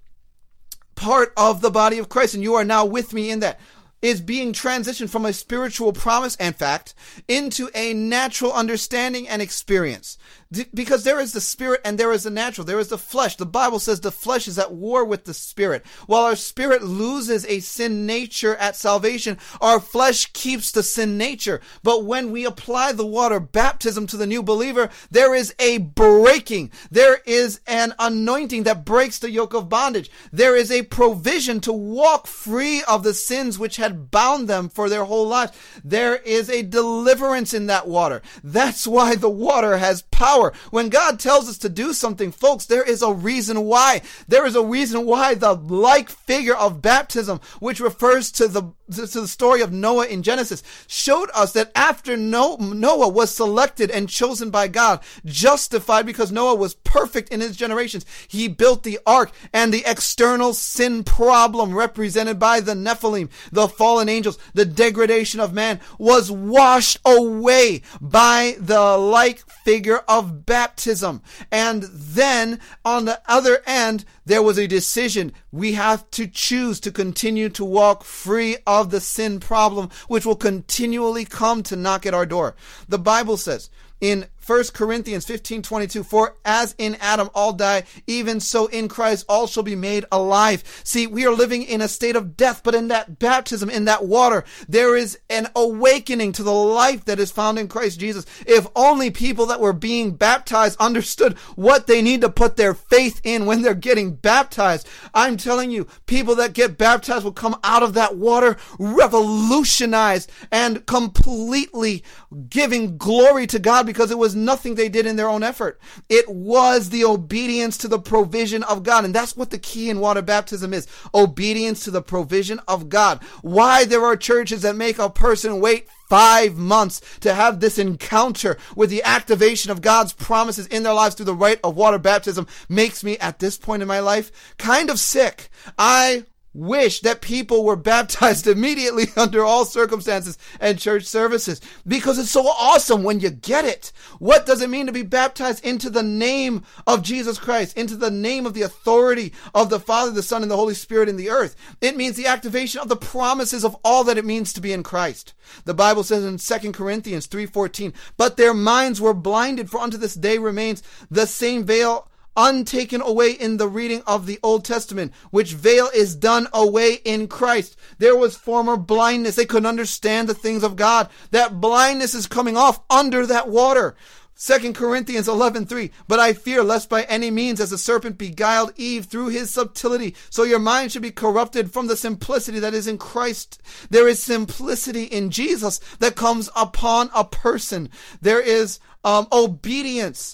part of the body of Christ, and you are now with me in that. Is being transitioned from a spiritual promise and fact into a natural understanding and experience. D- because there is the spirit and there is the natural. There is the flesh. The Bible says the flesh is at war with the spirit. While our spirit loses a sin nature at salvation, our flesh keeps the sin nature. But when we apply the water baptism to the new believer, there is a breaking. There is an anointing that breaks the yoke of bondage. There is a provision to walk free of the sins which had bound them for their whole lives. There is a deliverance in that water. That's why the water has power. When God tells us to do something, folks, there is a reason why. There is a reason why the like figure of baptism, which refers to the to the story of Noah in Genesis, showed us that after Noah was selected and chosen by God, justified because Noah was perfect in his generations, he built the ark, and the external sin problem represented by the Nephilim, the fallen angels, the degradation of man, was washed away by the like figure of baptism. And then on the other end, there was a decision. We have to choose to continue to walk free of the sin problem, which will continually come to knock at our door. The Bible says in First Corinthians fifteen twenty-two, for as in Adam all die, even so in Christ all shall be made alive. See, we are living in a state of death, but in that baptism, in that water, there is an awakening to the life that is found in Christ Jesus. If only people that were being baptized understood what they need to put their faith in when they're getting baptized. I'm telling you, people that get baptized will come out of that water revolutionized and completely giving glory to God, because it was nothing they did in their own effort. It was the obedience to the provision of God. And that's what the key in water baptism is. Obedience to the provision of God. Why there are churches that make a person wait five months to have this encounter with the activation of God's promises in their lives through the rite of water baptism makes me, at this point in my life, kind of sick. I wish that people were baptized immediately under all circumstances and church services, because it's so awesome when you get it. What does it mean to be baptized into the name of Jesus Christ, into the name of the authority of the Father, the Son, and the Holy Spirit in the earth? It means the activation of the promises of all that it means to be in Christ. The Bible says in Second Corinthians three fourteen, but their minds were blinded, for unto this day remains the same veil untaken away in the reading of the Old Testament, which veil is done away in Christ. There was former blindness. They couldn't understand the things of God. That blindness is coming off under that water. Second Corinthians eleven three, but I fear lest by any means as the serpent beguiled Eve through his subtlety, so your mind should be corrupted from the simplicity that is in Christ. There is simplicity in Jesus that comes upon a person. There is um, obedience.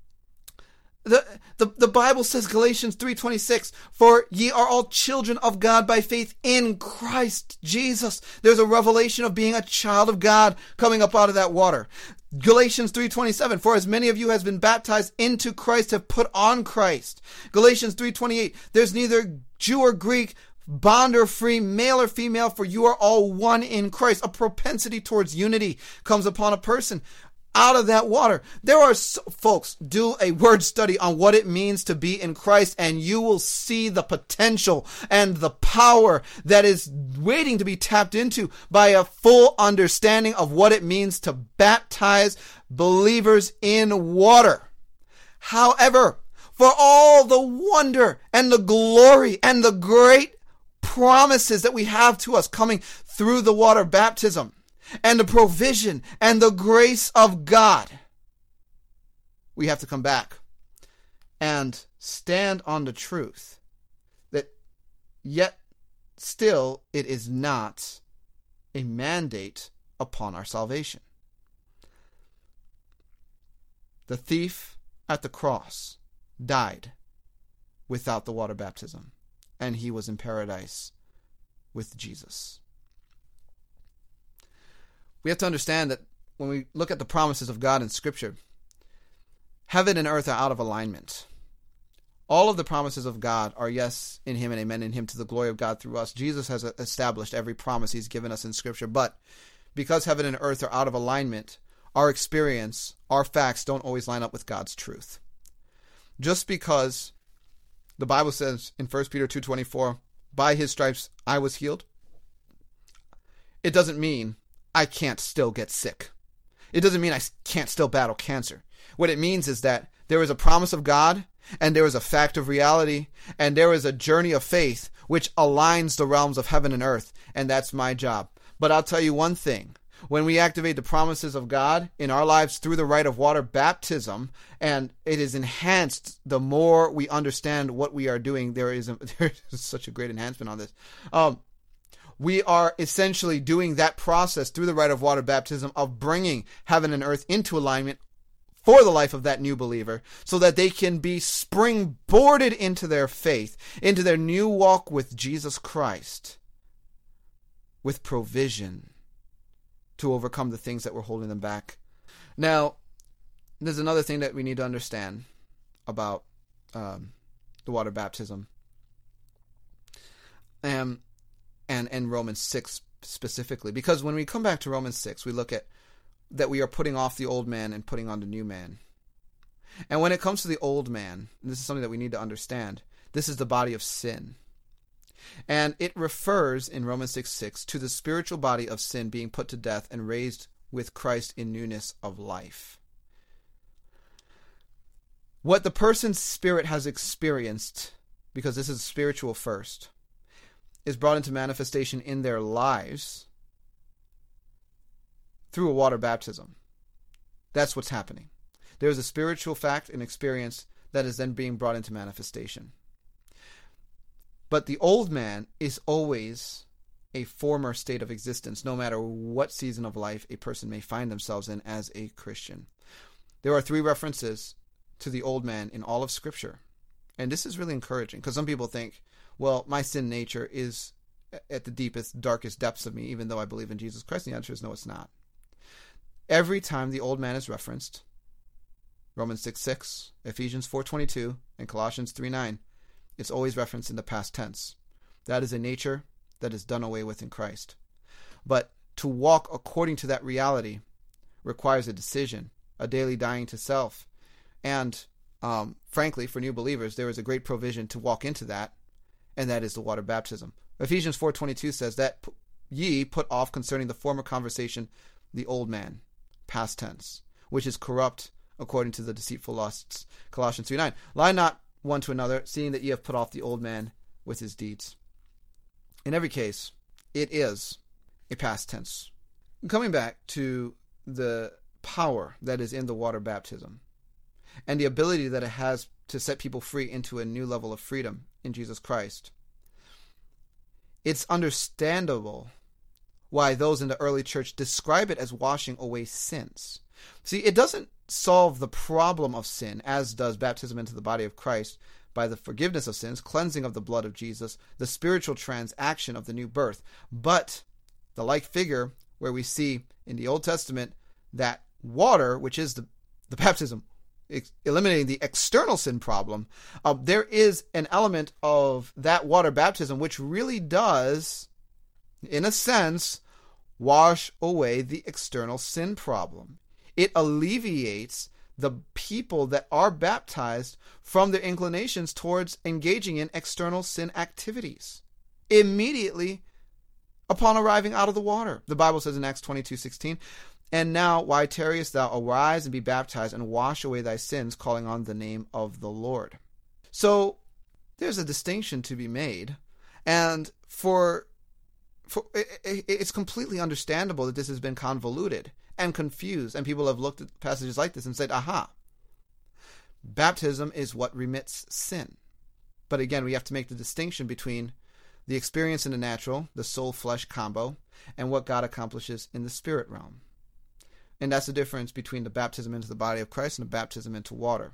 The, the, the Bible says, Galatians three twenty-six, for ye are all children of God by faith in Christ Jesus. There's a revelation of being a child of God coming up out of that water. Galatians three twenty-seven, for as many of you has been baptized into Christ have put on Christ. Galatians three twenty-eight, there's neither Jew or Greek, bond or free, male or female, for you are all one in Christ. A propensity towards unity comes upon a person. out of that water. There are, so, folks, do a word study on what it means to be in Christ, and you will see the potential and the power that is waiting to be tapped into by a full understanding of what it means to baptize believers in water. However, for all the wonder and the glory and the great promises that we have to us coming through the water baptism, and the provision and the grace of God, we have to come back and stand on the truth that yet still it is not a mandate upon our salvation. The thief at the cross died without the water baptism, and he was in paradise with Jesus. We have to understand that when we look at the promises of God in Scripture, heaven and earth are out of alignment. All of the promises of God are yes in him and amen in him to the glory of God through us. Jesus has established every promise he's given us in Scripture. But because heaven and earth are out of alignment, our experience, our facts don't always line up with God's truth. Just because the Bible says in First Peter two twenty-four, by his stripes I was healed, it doesn't mean I can't still get sick. It doesn't mean I can't still battle cancer. What it means is that there is a promise of God, and there is a fact of reality, and there is a journey of faith which aligns the realms of heaven and earth, and that's my job. But I'll tell you one thing. When we activate the promises of God in our lives through the rite of water baptism, and it is enhanced the more we understand what we are doing, there is, a, there is such a great enhancement on this. Um, we are essentially doing that process through the rite of water baptism of bringing heaven and earth into alignment for the life of that new believer, so that they can be springboarded into their faith, into their new walk with Jesus Christ, with provision to overcome the things that were holding them back. Now, there's another thing that we need to understand about um, the water baptism, um, and and Romans six specifically, because when we come back to Romans six, we look at that we are putting off the old man and putting on the new man. And when it comes to the old man, and this is something that we need to understand, this is the body of sin. And it refers in Romans six six to the spiritual body of sin being put to death and raised with Christ in newness of life. What the person's spirit has experienced, because this is spiritual first, is brought into manifestation in their lives through a water baptism. That's what's happening. There's a spiritual fact and experience that is then being brought into manifestation. But the old man is always a former state of existence, no matter what season of life a person may find themselves in as a Christian. There are three references to the old man in all of Scripture. And this is really encouraging, because some people think, well, my sin nature is at the deepest, darkest depths of me, even though I believe in Jesus Christ. And the answer is no, it's not. Every time the old man is referenced, Romans six six, Ephesians four twenty-two, and Colossians three nine, it's always referenced in the past tense. That is a nature that is done away with in Christ. But to walk according to that reality requires a decision, a daily dying to self. And um, frankly, for new believers, there is a great provision to walk into that, and that is the water baptism. Ephesians four twenty-two says that ye put off concerning the former conversation the old man, past tense, which is corrupt according to the deceitful lusts. Colossians three nine, lie not one to another, seeing that ye have put off the old man with his deeds. In every case, it is a past tense. Coming back to the power that is in the water baptism and the ability that it has to set people free into a new level of freedom in Jesus Christ, it's understandable why those in the early church describe it as washing away sins. See, it doesn't solve the problem of sin, as does baptism into the body of Christ, by the forgiveness of sins, cleansing of the blood of Jesus, the spiritual transaction of the new birth. But the like figure where we see in the Old Testament that water, which is the, the baptism, ex- eliminating the external sin problem, uh, there is an element of that water baptism which really does, in a sense, wash away the external sin problem. It alleviates the people that are baptized from their inclinations towards engaging in external sin activities immediately upon arriving out of the water. The Bible says in Acts twenty-two sixteen, "And now, why tarriest thou? Arise and be baptized, and wash away thy sins, calling on the name of the Lord." So there's a distinction to be made, and for, for it, it's completely understandable that this has been convoluted and confused, and people have looked at passages like this and said, aha, baptism is what remits sin. But again, we have to make the distinction between the experience in the natural, the soul-flesh combo, and what God accomplishes in the spirit realm. And that's the difference between the baptism into the body of Christ and the baptism into water.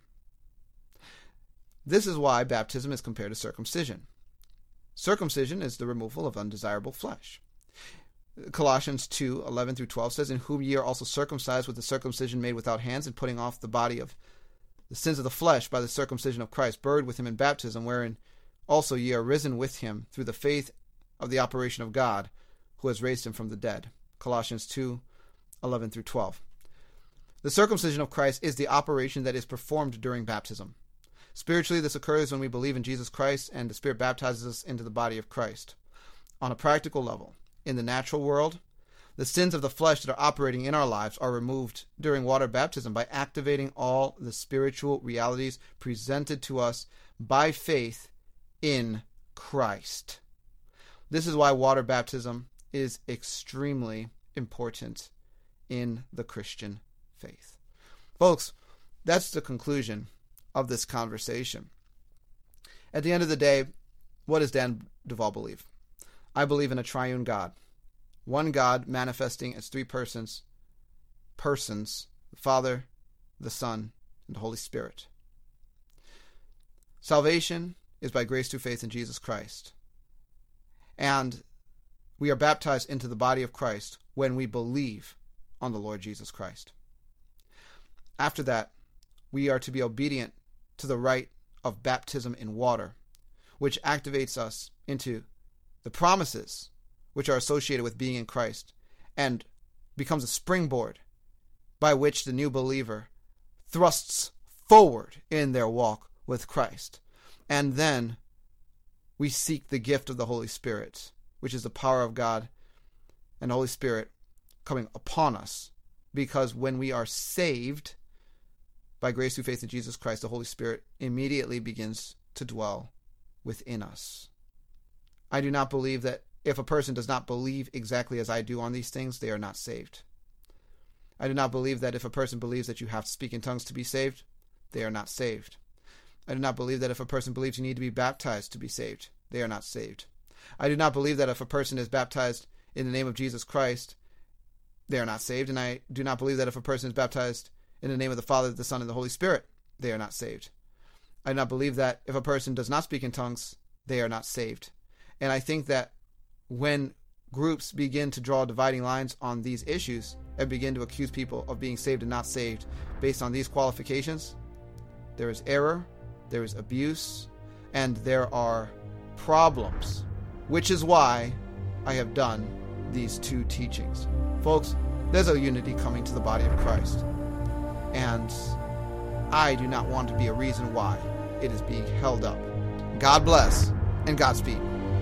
This is why baptism is compared to circumcision. Circumcision is the removal of undesirable flesh. Colossians two eleven through twelve says, "In whom ye are also circumcised with the circumcision made without hands, and putting off the body of the sins of the flesh by the circumcision of Christ, buried with him in baptism, wherein also ye are risen with him through the faith of the operation of God, who has raised him from the dead." Colossians two eleven through twelve. The circumcision of Christ is the operation that is performed during baptism. Spiritually, this occurs when we believe in Jesus Christ and the Spirit baptizes us into the body of Christ. On a practical level, in the natural world, the sins of the flesh that are operating in our lives are removed during water baptism by activating all the spiritual realities presented to us by faith in Christ. This is why water baptism is extremely important in the Christian faith. Folks, that's the conclusion of this conversation. At the end of the day, what does Dan Duval believe? I believe in a triune God. One God manifesting as three persons, persons, the Father, the Son, and the Holy Spirit. Salvation is by grace through faith in Jesus Christ. And we are baptized into the body of Christ when we believe on the Lord Jesus Christ. After that, we are to be obedient to the rite of baptism in water, which activates us into the promises which are associated with being in Christ and becomes a springboard by which the new believer thrusts forward in their walk with Christ. And then we seek the gift of the Holy Spirit, which is the power of God and the Holy Spirit coming upon us. Because when we are saved by grace through faith in Jesus Christ, the Holy Spirit immediately begins to dwell within us. I do not believe that if a person does not believe exactly as I do on these things, they are not saved. I do not believe that if a person believes that you have to speak in tongues to be saved, they are not saved. I do not believe that if a person believes you need to be baptized to be saved, they are not saved. I do not believe that if a person is baptized in the name of Jesus Christ, they are not saved. And I do not believe that if a person is baptized in the name of the Father, the Son, and the Holy Spirit, they are not saved. I do not believe that if a person does not speak in tongues, they are not saved. And I think that when groups begin to draw dividing lines on these issues and begin to accuse people of being saved and not saved based on these qualifications, there is error, there is abuse, and there are problems, which is why I have done these two teachings. Folks, there's a unity coming to the body of Christ, and I do not want to be a reason why it is being held up. God bless and Godspeed.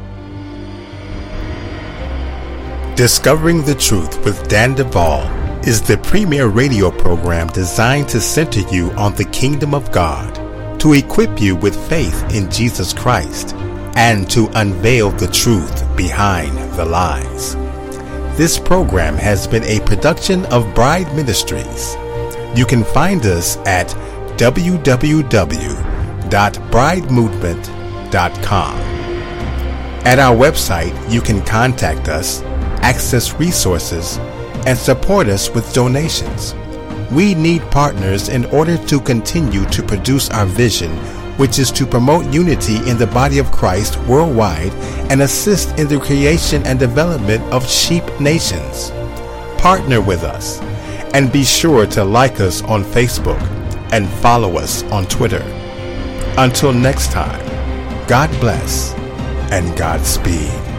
Discovering the Truth with Dan Duval is the premier radio program designed to center you on the kingdom of God, to equip you with faith in Jesus Christ, and to unveil the truth behind the lies. This program has been a production of Bride Ministries. You can find us at w w w dot bride movement dot com. At our website, you can contact us, access resources, and support us with donations. We need partners in order to continue to produce our vision, which is to promote unity in the body of Christ worldwide and assist in the creation and development of sheep nations. Partner with us and be sure to like us on Facebook and follow us on Twitter. Until next time, God bless and Godspeed.